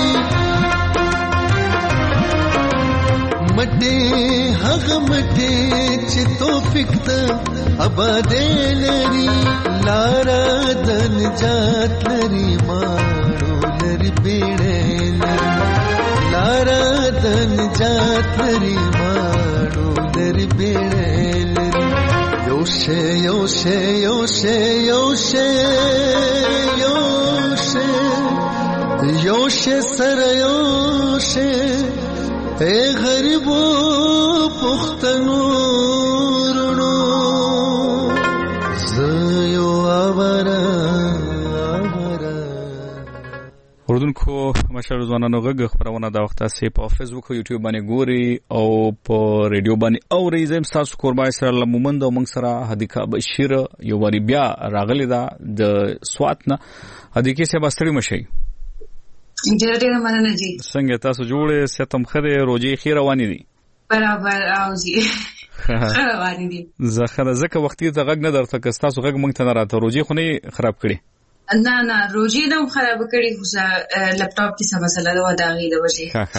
مټې هغه مټې چې توفیق ته آبادې لري لاره د نجات لري ماړو لري بیړې لري لارا د نجات لري ماړو در بیړل یو شی یو شی یو شی یو شی یو شی یو شی سره یو شی اے غریبو پښتنو رونو زيو اوره اوردونکو مشر ځوانانو غږ خبرونه دا وخت سي په فیسبوک او یوټیوب باندې ګوري او په ریډیو باندې اوري زم تاسو قربای سره لمومند او موږ سره حدیقه بشیر یو وری بیا راغلی دا د سوات نه حدیقه سه باستړی مشي ډېر ډېر مننه جی څنګه تاسو جوړې ستم خره روزي خیر روانې دي برابر او جی روانې دي زخره زکه وختي ته غږ نه درته که تاسو غږ مونږ ته نه راته روزي خو نه خراب کړي نه نه روزي نه خراب کړي خو لپټاپ کې څه مسله ده وداغي د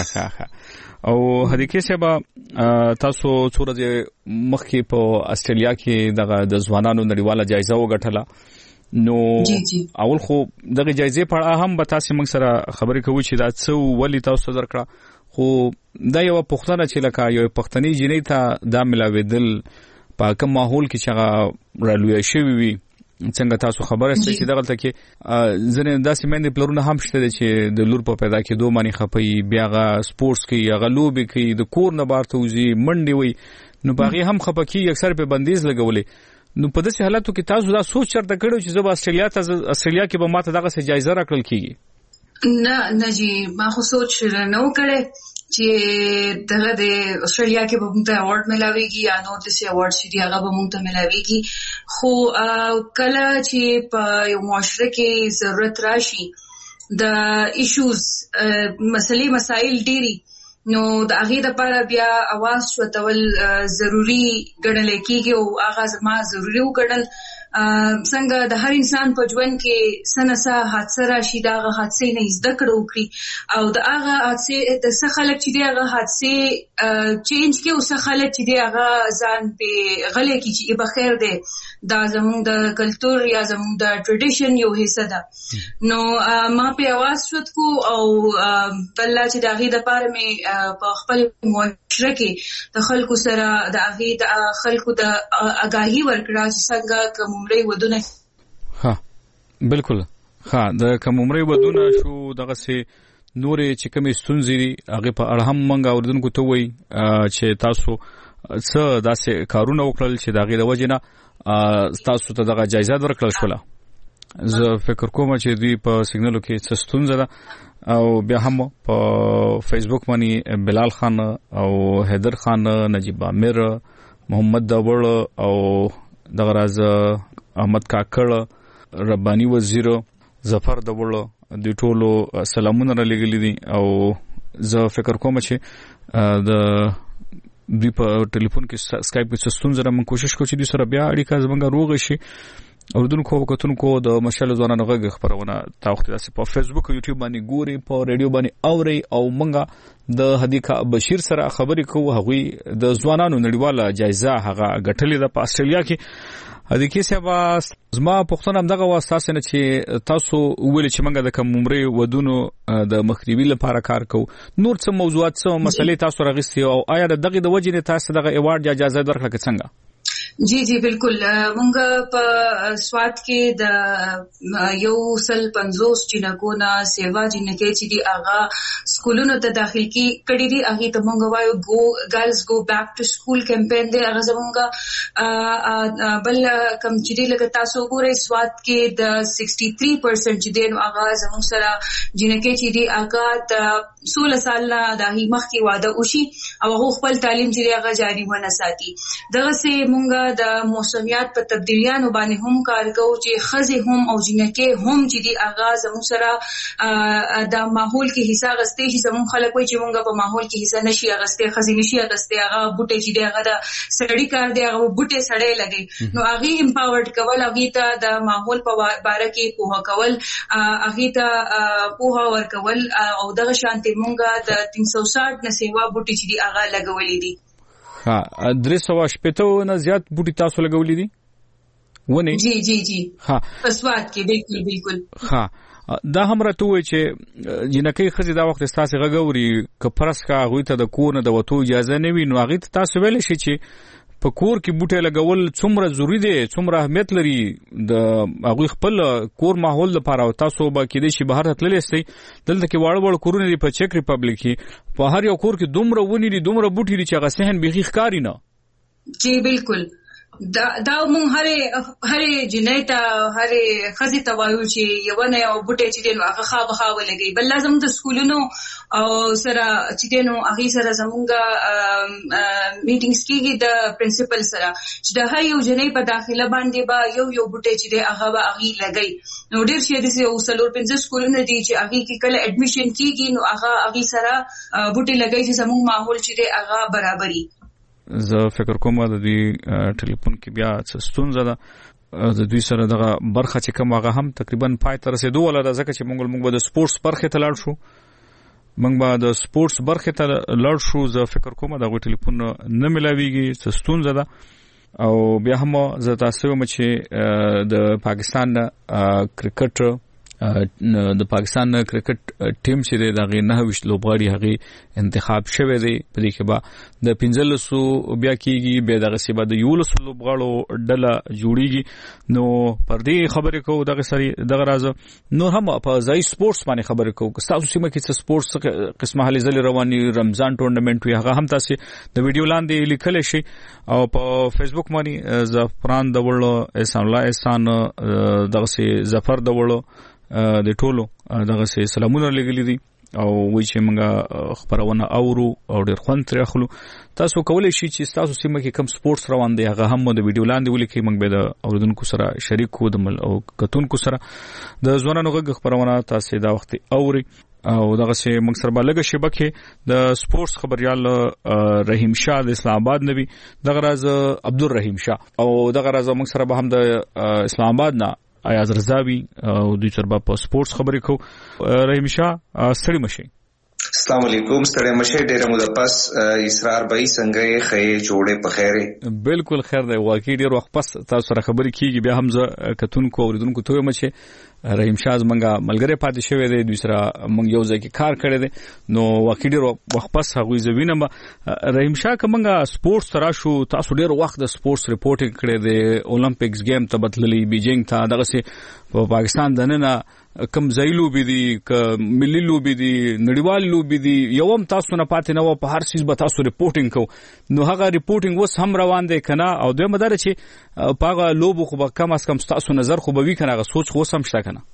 وجه او حدیقه سبا تاسو څوره مخکې په استرالیا کې دغه د ځوانانو نړیواله جایزه وګټله نو اول خو دغه جایزه په اړه هم به تاسو موږ سره خبرې کوو چې دا څو ولې تاسو درکړه خو دا یو پښتنه چې لکه یو پښتني جنې ته دا ملاویدل په کوم ماحول کې چې رالوي شوی وي څنګه تاسو خبره ستې چې دغه تکي ځنه داسې مېندې پلرونه هم شته چې د لور په پیدا کېدو باندې خپي بیاغه سپورتس کې یا غلوبي کې د کور نه بار توزي منډي وي نو باغې هم خپکی اکثر په بندیز لګولې نو په داسې حالاتو کې تاسو دا سوچ چرته کړو چې زه به استرالیا ته استرالیا کې به ماته دغه څه جایزه راکړل کیږي نه نه جی ما خو سوچ نه وکړې چې دغه د استرالیا کې به موږ ته اوارډ ملاويږي یا نور څه اوارډ شي هغه به موږ ته ملاويږي خو کله چې په یو معاشره کې ضرورت راشي د ایشوز مسلې مسائل ډيري نو د هغه لپاره بیا اواز شوتول ضروری ګڼل کېږي او هغه زما ضروری وګڼل څنګه د هر انسان په ژوند کې سنسه حادثه راشي دا هغه حادثه نه زده کړو کړی او د هغه حادثه د څه خلک چې د هغه حادثه چینج کې او څه خلک چې د هغه ځان په غلې کې چې به خیر دی دا زموږ د کلچر یا زموږ د ټریډیشن یو حصہ ده نو ما په आवाज شوت کو او بل چې د هغه لپاره مې په خپل معاشره کې د خلکو سره د هغه د خلکو د آگاهی ورکړه چې څنګه کومري ودونه ها بالکل ها د کومري ودونه شو دغه سي نورې چې کومې ستونزې دي هغه په اړه هم مونږ اوردونکو ته وایي چې تاسو څه داسې کارونه وکړل چې دغه د وجنه تاسو ته دغه جایزه درکړل شوله زه فکر کوم چې دوی په سیګنالو کې څه ستونزه ده او بیا هم په فیسبوک باندې بلال خان او حیدر خان نجیب عامر محمد داوړ او دغه راز احمد کاکړ ربانی وزیر ظفر داوړ د ټولو سلامونه را لګلې دي او زه فکر کوم چې د دوی په ټلیفون کې اسکایپ کې ستونزه را من کوشش کوم چې دوی سره بیا اړیکه زمونږ روغ شي اوردونکو وکتونکو د مشال ځوانانو غږ خبرونه تا وخت داسې په فیسبوک او یوټیوب باندې ګوري په ریډیو باندې اوري او مونږه د حدیقه بشیر سره خبرې کوو هغه د ځوانانو نړیواله جایزه هغه غټلې ده په استرالیا کې حدیقه سبا زما پښتون هم دغه واسطه نه چې تاسو ویل چې مونږ د کومري ودونو د مخریبي لپاره کار کوو نور څه موضوعات څه مسلې تاسو راغستي او آیا دغه د وجې نه تاسو دغه ایوارډ یا اجازه درکړه څنګه جی جی بالکل مونږ په سوات کې د یو سل پنځوس جنکو نه سیوا جنکې چې دی هغه سکولونو ته داخل کی کړي دي هغه ته مونږ وایو گو ګرلز گو بیک ټو سکول کمپین دی هغه زمونږ بل کم چې دی لکه تاسو ګورئ سوات کې د سیکسټي تھری پرسنټ چې دی نو هغه زمونږ سره جنکې چې دی هغه د سولہ سال نه د مخ کې واده وشي او هغه خپل تعلیم چې هغه جاری ونه ساتي دغه سه مونږ د موسمیات په تبدیلیانو باندې هم کار کوو چې خزه هم او جنکه هم چې دی اغاز هم سره د ماحول کې حصہ غستې چې زمون خلک وایي چې مونږ په ماحول کې حصہ نشي غستې خزه نشي غستې هغه بوټي چې دی هغه د سړی کار دی هغه بوټي سړی لګي نو هغه امپاورډ کول هغه ته د ماحول په باره کې پوهه کول هغه ته پوهه ورکول او دغه شانتي مونږ د تین سو شاټ نسیوا بوټي چې دی هغه لګولې دي ها درې سو شپږ نه زیات بوټي تاسو لګولې دي ونی جی جی جی ها اسواد کې بالکل بالکل ها دا هم راته وای چې جنکې خزي دا وخت تاسو غغوري ک پرس کا غوي ته د کور نه د وته اجازه نه وي نو هغه تاسو ویل شي چې په کور کې بوټي لګول څومره ضروری دي څومره اهمیت لري د هغه خپل کور ماحول لپاره تاسو به کې دي چې بهر تللی استي دلته کې واړه واړه کورونه دي په چک ریپبلیک کې په هر یو کور کې دومره ونی دي دومره بوټي دي چې هغه سهن بيخي ښکاری نه جی بالکل دا دا مون هره هره جنیتا هره خزي توایو چې یو نه یو بوټي چې دین هغه خا بخا ولګي بل لازم د سکولونو او سره چې دینو هغه سره زمونږه میټینګز کېږي د پرنسپل سره چې د هر یو جنې په داخله باندې با یو یو بوټي چې هغه به هغه لګي نو ډیر شي د یو سلور پنځه سکولونو دي چې هغه کې کله اډمیشن کېږي نو هغه هغه سره بوټي لګي چې زموږ ماحول چې هغه برابرۍ زه فکر کوم د دې ټلیفون کې بیا څه ستونزه ده د دوی سره دغه برخه چې کوم هغه هم تقریبا پای ته رسیدو ولا د ځکه چې موږ موږ د سپورتس برخه ته لاړ شو موږ به د سپورتس برخه ته لاړ شو زه فکر کوم دغه ټلیفون نه ملاويږي څه ستونزه ده او بیا هم زه تاسو هم چې د پاکستان کرکټ د پاکستان کرکټ ټیم چې د دغه نه وشت لوبغاړي هغه انتخاب شوه دی په دې کې با د پنځلسو بیا کېږي به دغه سی بعد یو لسو لوبغاړو ډله جوړیږي نو پر دې خبرې کوو دغه سری دغه راز نو هم په ځای سپورتس باندې خبرې کوو تاسو سیمه کې څه سپورتس قسمه هلي ځلې رواني رمضان ټورنمنت وي هغه هم تاسو د ویډیو لاندې لیکل شي او په فیسبوک باندې زعفران د وړو احسان الله احسان دغه سي ظفر د وړو د ټولو دغه سي سلامونه لګلې دي او وای چې موږ خبرونه اورو او ډېر خوند تر اخلو تاسو کولای شئ چې تاسو سیمه کې کم سپورتس روان دي هغه هم د ویډیو لاندې ولیکئ موږ به د اوردونکو سره شریک کوو د مل او کتونکو سره د ځوانانو غږ خبرونه تاسو دا وخت اوري او دغه سي موږ سره بلګه شبکه د سپورتس خبريال رحیم شاه د اسلام آباد نبی دغه راز عبدالرحیم شاه او دغه راز موږ سره به هم د اسلام آباد نه ایاز رضاوی او دوی سره په سپورتس خبرې کو رحیم شاه ستړي مشي السلام علیکم ستړي مشي ډیره مو د پاس اسرار بای څنګه خې جوړې په خیره بالکل خیر دی واقعي ډیر وخت پس تاسو سره خبرې کیږي بیا هم زه کتونکو اوریدونکو ته مچه رحیم شاه زمونږه ملګری پاتې شوی دی دوی سره موږ یو ځای کې کار کړی دی نو واقعي ډیر وخت پس هغه زوینم رحیم شاه کومه سپورتس ترا شو تاسو ډیر وخت د سپورتس ریپورټینګ کړی دی اولمپیکس گیم ته بدللی بیجینګ ته دغه سي په پاکستان دنه کم ځایلو بي دي ک ملي لوبي دي نړیوال لوبي دي یوم تاسو نه پاتې نه په هر سیس به تاسو ریپورټینګ کو نو هغه ریپورټینګ وس هم روان دی کنه او دوی مدار چې پاغه لوب خو به کم از کم تاسو نظر خو به وی کنه هغه سوچ خو سم شته کنه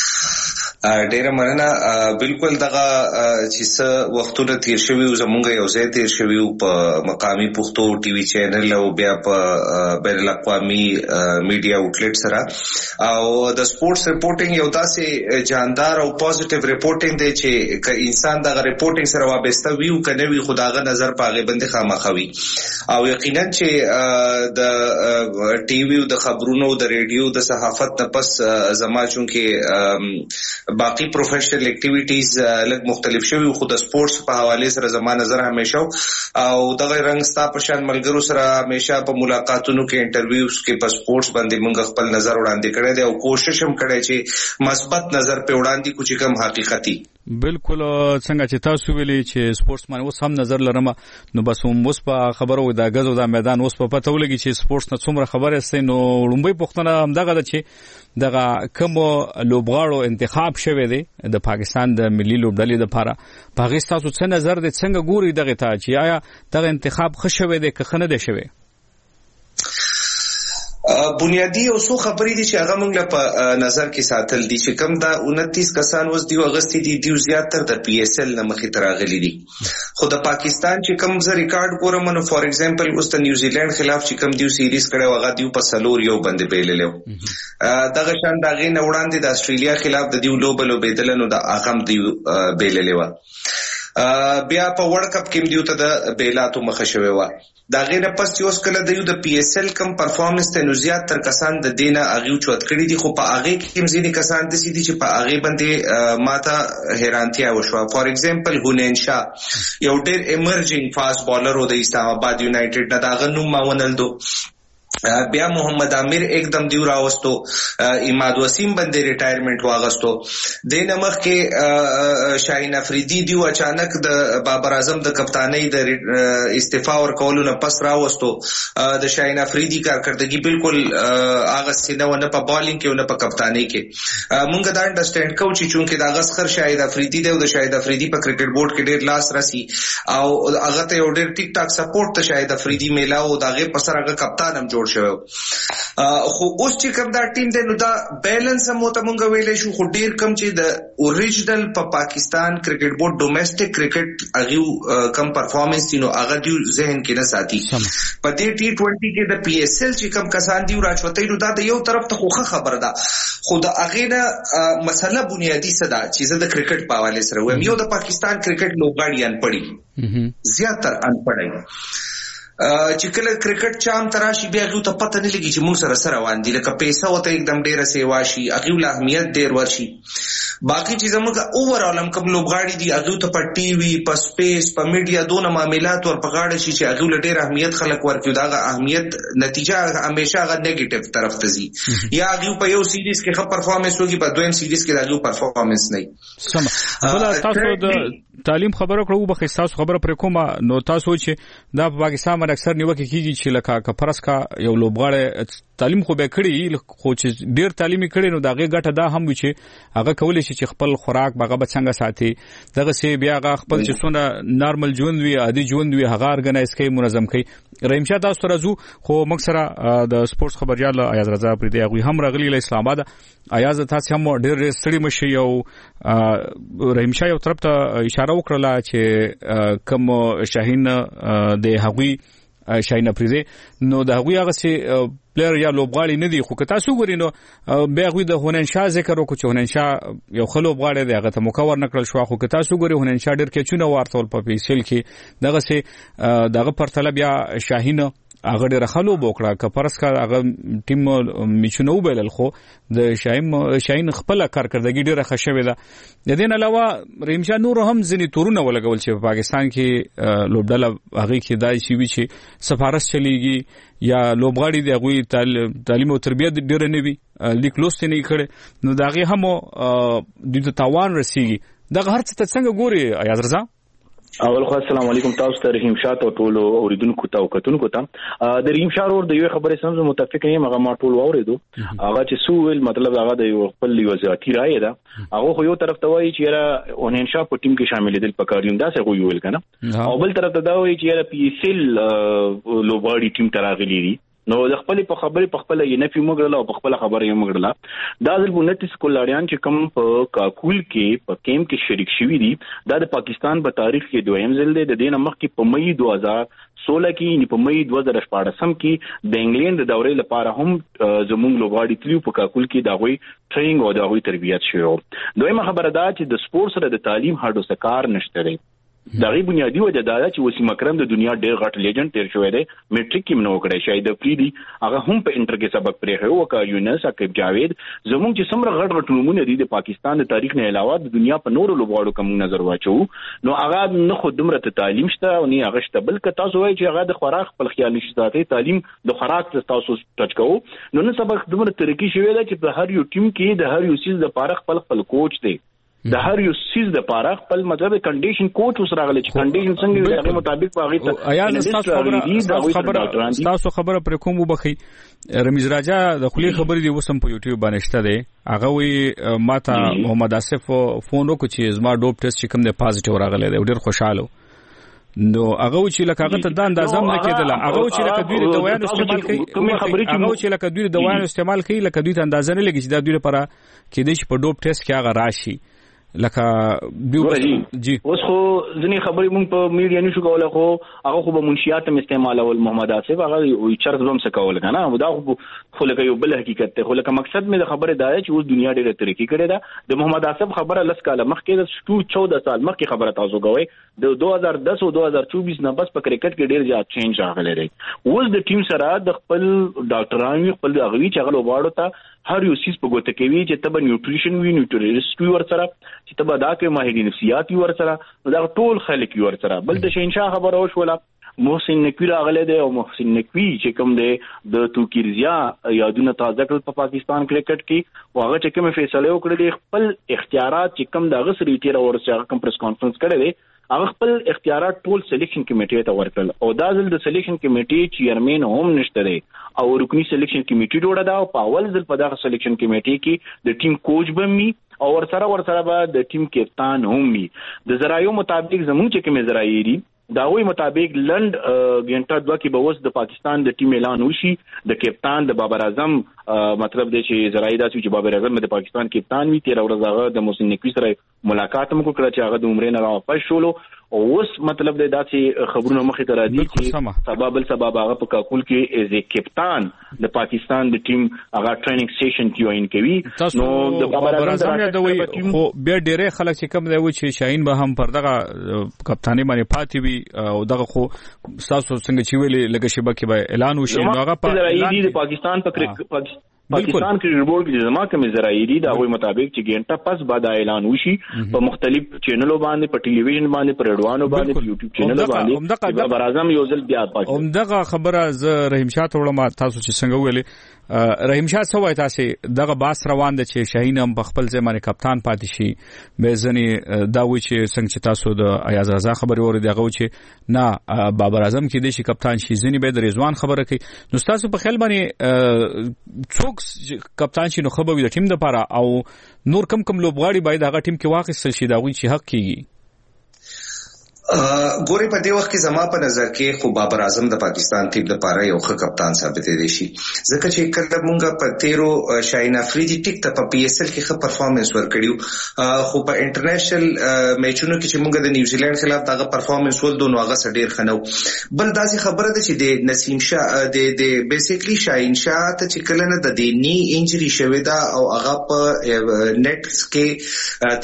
ډیره مننه بالکل دغه چې څه وختونه تیر شوی زمونږ یو ځای تیر شوی په مقامی پښتو ټي وي چینل او بیا په بین الاقوامي میډیا اوټلیټ سره او د سپورتس ریپورټینګ یو داسې جاندار او پوزټیو ریپورټینګ دی چې ک انسان دغه ریپورټینګ سره وابسته وي او کنه وي خداغه نظر پاغه باندې خامخوي او یقینا چې د ټي وي او د خبرونو د ریډیو د صحافت نه پس زما چونکه باقی پروفیشنل اکټیویټیز لږ مختلف شوی خو د سپورتس په حواله سره زما نظر همیشه او دغه رنګ ستا په شان ملګرو سره همیشه په ملاقاتونو کې انټرویوز کې په سپورتس باندې موږ خپل نظر وړاندې کړی دی او کوشش هم کړی چې مثبت نظر په وړاندې کوم کم حقیقتي بالکل څنګه چې تاسو ویلي چې سپورتس باندې اوس هم نظر لرم نو بس هم اوس په خبرو د غزو د میدان اوس په پته ولګي چې سپورتس نه څومره خبره سي نو لومبي پښتنه هم دغه د چې دغه کوم لوبغاړو انتخاب شوه دی د پاکستان د ملي لوبډلې لپاره په هغه تاسو څه نظر دي څنګه ګوري دغه ته چې آیا دغه انتخاب ښه شوه دی که خنه دی شوه بنیادی او څو خبرې دي چې هغه موږ په نظر کې ساتل دي چې کوم دا انتیس کسان وس دی اگست دي دیو زیاتر د پی ایس ال نمخې تراغلي دي خو د پاکستان چې کوم ز ریکارډ ګورم نو فور ایگزامپل اوس د نیوزیلند خلاف چې کوم دیو سیریز کړو هغه دیو په سلور یو باندې بیللو دغه شان دغه نه وړاندې د استرالیا خلاف د دیو لوبلو بدل نو د اغم دیو بیللو بیا په ورلد کپ کې دیو ته د بیلاتو مخه شوی و دا غیر پس یوس کله د یو د پی ایس ال کم پرفارمنس ته نوزیات تر کسان د دینه اغیو چوت کړی دي خو په اغه کې مزيني کسان د سي دي چې په اغه باندې ماته حیرانتیا وشو فور ایگزامپل هونین شاه یو ډیر ایمرجینګ فاست بالر و د اسلام آباد یونایټډ نه داغه نوم ماونل دو بیا محمد عامر एकदम دیو راوستو اماد وسیم باندې ریټایرمنټ واغستو د نمخ کې شاهین افریدی دیو اچانک د بابر اعظم د کپتانۍ د استعفا ورکولو نه پس راوستو د شاهین افریدی کارکردګي بالکل هغه سینه ونه په بالینګ کې ونه په کپتانۍ کې مونږ دا انډرسټاند کوو چې چونکه دا غسخر شاهین افریدی دی او د شاهین افریدی په کرکټ بورډ کې ډېر لاس راسي او هغه ته یو ډېر ټیک ټاک سپورټ ته شاهین افریدی میلاو دا غي په سر هغه کپتان هم جوړ خو اوس چې کوم دا ټیم دی نو دا بیلنس هم ته مونږ ویلې شو خو ډیر کم چې د اوریجنل په پاکستان کرکټ بورډ ډومېسټک کرکټ هغه کم پرفارمنس دي نو هغه دی ذهن کې نه ساتي په دې ټي ټوئنټي کې د پی ایس ایل چې کم کسان دی راچوتې نو دا د یو طرف ته خوخه خبره ده خو د هغه نه مسله بنیادی صدا چې زه د کرکټ په حواله سره وایم یو د پاکستان کرکټ لوبغاړي ان پړي زیاتر ان پړي چې کله کرکټ چام تراشي بیا غو ته پته نه لګي چې موږ سره سره روان دي لکه پیسې وته एकदम ډیره سیوا شي هغه له اهمیت ډیر ورشي باقي چې زموږ اوورال هم کوم لوبغاړي دي هغه ته په ټي وي په سپیس په میډیا دونه معاملات ور پغاړي شي چې هغه له ډیر اهمیت خلک ورکو دا اهمیت نتیجه همیشه هغه نیگیټیو طرف ته ځي یا هغه په یو سیریز کې ښه پرفارمنس وکړي په دویم سیریز کې هغه پرفارمنس نه سم بل تاسو د تعلیم خبره کړو به تاسو خبره پر کومه نو تاسو چې دا په پاکستان اکثر نیوکه کیږي چې لکه کفرس کا یو لوبغاړی تعلیم خو به کړی خو چې ډیر تعلیمي کړي نو داغه ګټه دا هم وي چې هغه کولای شي چې خپل خوراک هغه به څنګه ساتي دغه سي بیا هغه خپل چې څونه نارمل ژوند وي عادي ژوند وي هغه ارګنایز کوي منظم کوي رحیم شاه تاسو راځو خو موږ سره د سپورتس خبريال ایاز رضا پر دی هغه هم راغلی له اسلام آباد ایاز تاسو هم ډیر ستړي مشي یو رحیم شاه یو طرف ته اشاره وکړه چې کوم شاهین د هغوی شاهین افریدی نو د هغوی هغه سي پلیئر یا لوبغاړي نه دي خو که تاسو ګورئ نو بیا هغوی د هونن شاه ذکر وکړو چې هونن شاه یو ښه لوبغاړی دی هغه ته مکور نه کړل شو خو که تاسو ګورئ هونن شاه ډېر کیچونه وارتول په پیسل کې دغه سي دغه پرتله بیا شاهین هغه ډېر ښه لوب وکړه که فرض کړه هغه ټیم میچونه وبایلل خو د شاهین شاهین خپل کارکردګي ډېره ښه شوې ده د دې نه علاوه رحیم شاه نور هم ځینې تورونه ولګول چې په پاکستان کې لوبډله هغې کې دای شي وي چې سفارش چلیږي یا لوبغاړي د هغوی تعلیم او تربیت ډېره نه وي لیک لوستې نه یې کړې نو د هغې هم دوی ته تاوان رسېږي دغه هر څه ته څنګه ګورې ایاز رضا اول خو السلام علیکم تاسو ته رحیم شاه ته ټول اوریدونکو ته او کتونکو ته د رحیم شاه ور د یو خبرې سم متفق یم هغه ما ټول واوریدو هغه چې سوول مطلب هغه د یو خپل یو ذاتی رائے ده هغه خو یو طرف ته وایي چې را اونین شاه په ټیم کې شامل دي په کاریوم دا څه ویل کنه او بل طرف ته دا وایي چې را پی ایس ایل لوبغاړي ټیم تراغلی دي نو د خپل په خبرې په خپل یې نه پی مګړل او په خپل خبره یې مګړل دا ځل بونټس کولاریان چې کوم په کاکول کې په کیم کې شریک شوی دي دا د پاکستان په تاریخ کې دویم ځل دی د دې نمخ کې په مې دوه هزار سولہ کې په مې دوه هزار شپږ کې د انګلند د دورې لپاره هم زموږ لوبغاړي تلو په کاکول کې دا غوي ټریننګ او دا غوي تربیت شوی دویمه خبره دا چې د سپورت سره د تعلیم هډو سکار نشته دی دا غي بنیادی وجه دا چې وسیم اکرم د دنیا ډېر غټ لیجنډ تیر شوی دی میټریک کې منو کړی شاید افریدی هغه هم په انټر کې سبق پرې هو او کا یونس اکب جاوید زموږ چې سمره غټ غټ نمونه دي د پاکستان د تاریخ نه علاوه د دنیا په نورو لوبغاړو کوم نظر واچو نو هغه نه خو دمره ته تعلیم شته او نه هغه شته بلکې تاسو وایي چې هغه د خوراک خپل خیال نشته تعلیم د خوراک تاسو ټچ کوو نو نه سبق دمره طریقې شوی دی چې په هر یو ټیم کې د هر یو سیز د پاره خپل خپل کوچ دی د هر یو سیز د پاره خپل مطلب کنډیشن کوچ اوس راغلی چې کنډیشن څنګه د هغه مطابق په هغه ته ایا تاسو خبره تاسو خبره پر کوم وبخي رمیز راجا د خلی خبرې دی وسم په یوټیوب باندې شته دی هغه وی ماته محمد اسف فون وکړ چې زما ډوپ ټیسټ کوم دی پازیټیو راغلی دی ډیر خوشاله نو هغه چې لکه هغه ته د اندازه نه کېدل هغه چې لکه دوی د دوايانو استعمال کوي هغه چې لکه دوی د دوايانو استعمال کوي لکه دوی ته اندازه نه لګي چې دا دوی لپاره کې د په ډوپ ټیسټ کې هغه راشي لکه دیو جی اوس خو ځنی خبرې مونږ په میډیا نشو کولای خو هغه خو به منشيات هم استعمالول محمد اسف هغه وی چرته هم څه کول کنه دا خو لکه یو بل حقیقت ته خو لکه مقصد مې د خبره دا چې اوس دنیا ډېره ترقی کړې ده د محمد اسف خبره لس کاله مخکې د چودہ سال مخکې خبره تاسو کوي د دوه هزار دس او دوه هزار چوبیس نه بس په کرکټ کې ډېر زیات چینج راغلی دی اوس د ټیم سره د خپل ډاکټرانو خپل غوي چې هغه لوباړو ته هر یو سیس په ګوته کوي چې تبه نیوټریشن وی نیوټریست وی ورسره چې تبه دا کې ماهرین نفسیات وی ورسره دا ټول خلک وی ورسره بل د شینشاه خبره وشوله محسن نقوی راغلی دی او محسن نقوی چې کوم دی د توکیرزیا یادونه تازه کړل په پاکستان کرکټ کې او هغه چې کوم فیصله وکړي دی خپل اختیارات چې کوم د غسر ایټیر ورسره کوم پریس کانفرنس کړی دی هغه خپل اختیارات ټول سلیکشن کمیټې ته ورکړل او دا ځل د سلیکشن کمیټې چیرمن هم نشته دی او رکنی سلیکشن کمیټې جوړه ده او په اول ځل په دغه سلیکشن کمیټې کې د ټیم کوچ بمي او ورسره ورسره به د ټیم کپتان هم وي د زرایو مطابق زموږ چې کوم زرایي دي دا وی مطابق لند غنټه دوا کې به وس د پاکستان د ټیم اعلان وشي د کپتان د بابر اعظم مطلب دی چې زرایي دا چې بابر اعظم د پاکستان کپتان وي تیر ورځ هغه د محسن نقوی سره ملاقات هم وکړه چې هغه د عمرې نه راوپس شولو او اوس مطلب دی دا چې خبرونه مخې ته راځي چې سبب سبب هغه په کاکول کې از ا کپتان د پاکستان د ټیم هغه ټریننګ سیشن جوائن کوي نو د بابر اعظم د دوی خو بیا ډېرې خلک چې کوم دی و چې شاهین به هم پر دغه کپتانی باندې پاتې وي او دغه خو تاسو څنګه چې ویلې لګ شبکې به اعلان وشي نو هغه په اعلان د پاکستان په پاکستان کې ریپورت کې زما کوم زرایي دا وایي مطابق چې ګنټه پس بعد اعلان وشي په مختلف چینلونو باندې په ټلویزیون باندې په ریډوانو باندې په یوټیوب چینل باندې بابر اعظم یو ځل بیا پاتې هم دغه خبره ز رحیم شاه ته وړم تاسو چې څنګه ویلې رحیم شاه څه وایي تاسو دغه باس روان دي چې شاهین هم په خپل ځای باندې کپتان پاتې شي به ځنی دا وایي چې څنګه چې تاسو د ایاز رضا خبرې اوري دغه چې نه بابر اعظم کې دي چې کپتان شي ځنی به د رضوان خبره کوي نو تاسو په خیال باندې څوک کپتان شي نو خو به د ټیم لپاره او نور کم کم لوبغاړي باید هغه ټیم کې واخیستل شي دا غوي چې حق کیږي ګوري په دې وخت کې زما په نظر کې خو بابر اعظم د پاکستان ټیم لپاره یو ښه کپتان ثابت دي شي ځکه چې کله مونږه په تیرو شاهین افریدي ټیک ته په پی ایس ال کې ښه پرفارمنس ورکړیو خو په انټرنیشنل میچونو کې چې مونږه د نیوزیلند خلاف دغه پرفارمنس ول دوه نوغه سډیر خنو بل داسې خبره ده چې د نسیم شاه د د بیسیکلی شاهین شاه ته چې کله نه د دې نی انجری شوې ده او هغه په نیټس کې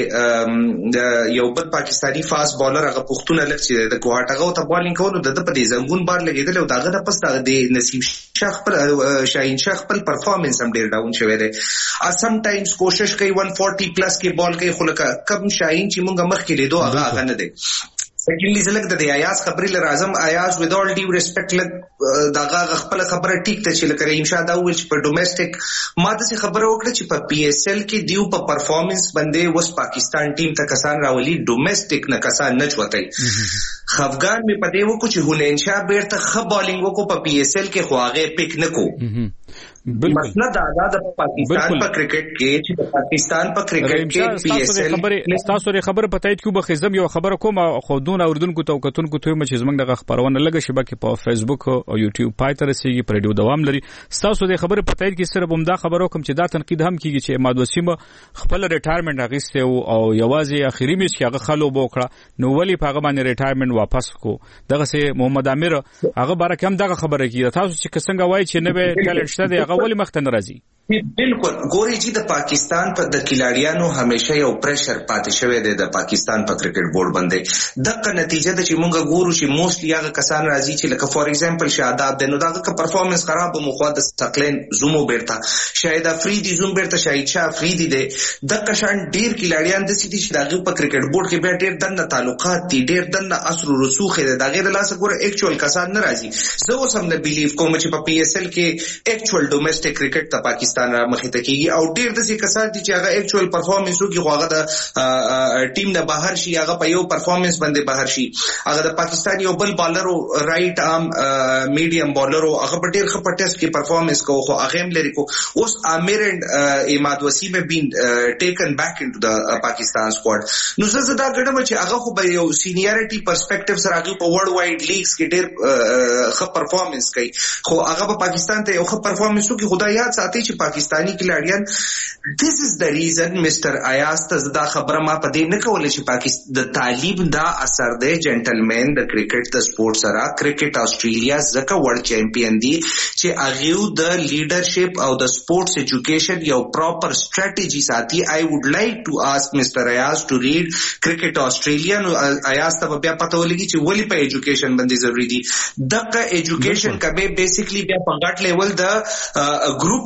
دته د یو بل پاکستانی فاست بالر هغه پختونه لکه د کوهاټغه او ته بالینګ کولو د په دې زنګون بار لګیدل او داغه د پس د نسیم شاه خپل شاهین شاه خپل پرفارمنس هم ډیر ډاون شوی دی ا سم ټایمز کوشش کوي one forty پلس کې بال کوي خو لکه کم شاهین چې مونږه مخ کې لیدو هغه هغه نه دی سیکنډلی زلک د ایاز خبرې لرازم ایاز with all due respect لک داغه خپل خبره ټیک ته چې لکه رحیم شاه دا ویل چې په ډومېسټک ماده څخه خبره وکړه چې په پی ایس ال کې دیو په پرفارمنس باندې وس پاکستان ټیم ته کسان راولي ډومېسټک نه کسان نه چوتای خفغان می پدې وکړو چې هولین شاه بیرته خ بالینګ وکړو په پی ایس ال کې خو هغه پک نه کو مسله دا د پاکستان په کرکټ کې چې د پاکستان په کرکټ کې پی ایس ال خبره تاسو لري خبره پتاید کو به خزم یو خبره کوم خو دون اوردونکو تو کتونکو ته مچ زمنګ دغه خبرونه لګه شبکه په فیسبوک او یوټیوب پای تر سیږي پر ډیو دوام لري تاسو د خبره پتاید کې صرف هم دا خبرو کوم چې دا تنقید هم کیږي چې اماد وسیم خپل ریټایرمنټ اغیسته او یوازې اخیری میچ کې هغه خلو بوکړه نو ولی په هغه باندې ریټایرمنټ واپس کو دغه سه محمد امیر هغه بار کم دغه خبره کیږي تاسو چې څنګه وایي چې نه به ټالنت شته دی هغه ولی مخته ناراضي بالکل ګوري چې د پاکستان په د کلاډیانو همیشه یو پریشر پاتې شوی دی د پاکستان په کرکټ بورډ باندې دغه نتیجه د چې مونږ ګورو چې موستلی هغه کسان راځي چې لکه فور ایگزامپل شاداب د نو دغه پرفارمنس خراب مو خو د سکلین زومو بیرته شاید افریدي زوم بیرته شاید شاه افریدي دی دغه شان ډیر کلاډیان د سيتي چې دغه په کرکټ بورډ کې به ډیر دنه تعلقات دي ډیر دنه اثر رسوخ دی دغه د لاس ګوره اکچوال کسان نه راځي زه اوس هم نه بیلیف کوم چې په پی ایس ال کې اکچوال ډومېسټک کرکټ ته پاکستان را مخې ته کیږي او ډیر د څه کسان دي چې هغه اکچوال پرفارمنس وکي خو هغه د ټیم نه بهر شي هغه په یو پرفارمنس باندې بهر شي هغه د پاکستان یو بل بالر او رائټ ارم میډیم بالر او هغه په ډیر خپل ټیسټ کې پرفارمنس کوي خو هغه هم لري کو اوس امیر اند اماد وسیم بین ټیکن بیک انټو د پاکستان سکواډ نو زه دا ګډم چې هغه خو به یو سینیریټي پرسپیکټیو سره هغه په ورلد وایډ لیګز کې ډیر خپل پرفارمنس کوي خو هغه په پاکستان ته یو خپل پرفارمنس وکي خدای یاد ساتي چې پاکستانی کلاډیان this is the reason Mister ایاز ته دا خبره ما په دې نه کولې چې پاکستان د تعلیم دا اثر دی جنټلمن د کرکټ د سپورت سره کرکټ استرالیا زکه ورلد چمپیون دی چې هغه د لیډرشپ او د سپورتس ایجوکیشن یو پراپر سټریټجی ساتي I would like to ask Mister ایاز to read کرکټ استرالیا نو ایاز ته بیا پته ولګي چې ولی په ایجوکیشن باندې ضروری دي دغه ایجوکیشن کبه بیسیکلی بیا په غټ لیول د ګروپینګ بایز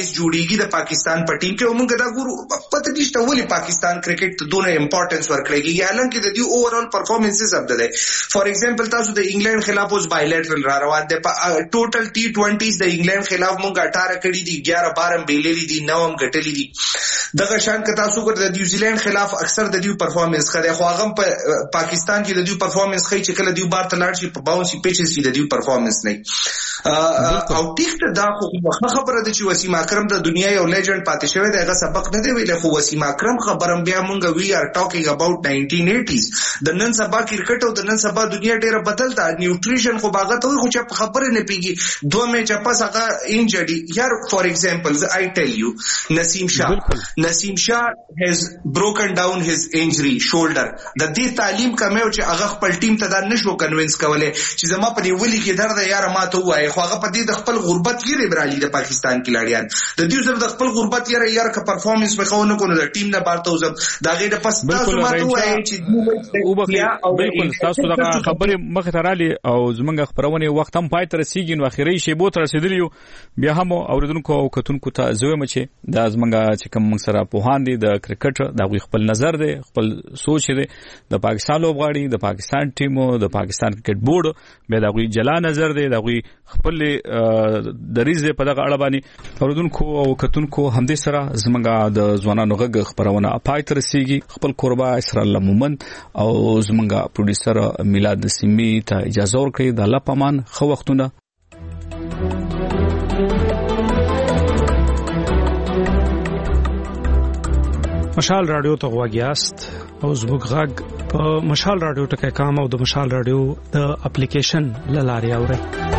باعث جوړیږي د پاکستان په ټیم کې. موږ دا ګورو پته نشته ولې پاکستان کرکټ ته دونه امپورټنس ورکړي، حالانکه د دې اوورال پرفارمنسز اب ده. فار ایگزامپل تاسو د انګلند خلاف اوس بایلیټرل را روان دي، ټوټل ټي ټوئنټیز د انګلند خلاف موږ اٹھارہ کړي دي، اګیارہ بارہ بیللي دي، نو هم ګټلي دي. دغه شان که تاسو ګور د نیوزیلند خلاف اکثر د دې پرفارمنس خره خو هغه په پاکستان کې د دې پرفارمنس خي چې کله دې بار ته لاړ شي په باونسي پیچز کې د دې پرفارمنس نه او ټیک دا خو خبره ده چې وسیم اکرم د دنیا یو لیجند پاتې شوی دی، هغه سبق نه دی ویل. خو وسیم اکرم خبرم بیا مونږ وی آر ټاکینګ اباوت نائنټین ایټیز. د نن سبا کرکټ او د نن سبا دنیا ډیره بدل ده. نیوټریشن خو باغه ته خو چې خبره نه پیږي دوه میچ پس هغه انجری یار. فار ایگزامپل آی ټیل یو نسیم شاه نسیم شاه هیز بروکن ډاون هیز انجری شولډر. د دې تعلیم کمه او چې هغه خپل ټیم ته دا نشو کنوینس کولای چې زما په دې ولي کې درد یار ما ته وایي، خو هغه په دې د خپل غربت یې برالي د پاکستان کې لاړیان د دې سره د خپل غربت یې یار کا پرفارمنس په خو نه کو نه د ټیم نه بارته وزم دا غي د پس تاسو ما ته وایي چې او بالکل تاسو دا خبره مخ ته رالي او زمونږ خبرونه وخت هم پای تر سیګین واخیری شی بو تر رسیدلی بیا هم اوریدونکو او کتونکو ته زویم چې دا زمونږ چې کوم سره په هان دي د کرکټ دا خپل نظر دی، خپل سوچ دی. د پاکستان لوبغاړي د پاکستان ټیمو د پاکستان کرکټ بورډ بیا دا غوي جلا نظر دی، دا غوي خپل دریز په دغه اړه باندې اوریدونکو او کتونکو همدې سره زمونږ د ځوانانو غږ خبرونه پای تر رسیږي. خپل قربا اسرا الله مومن او زمونږ پروډوسر میلاد سیمي ته اجازه ورکړئ. د الله پامان خو وختونه مشال رادیو ته غواګیاست او زموږ غږ په مشال رادیو ټکای کام او د مشال رادیو د اپلیکیشن لاره اورئ.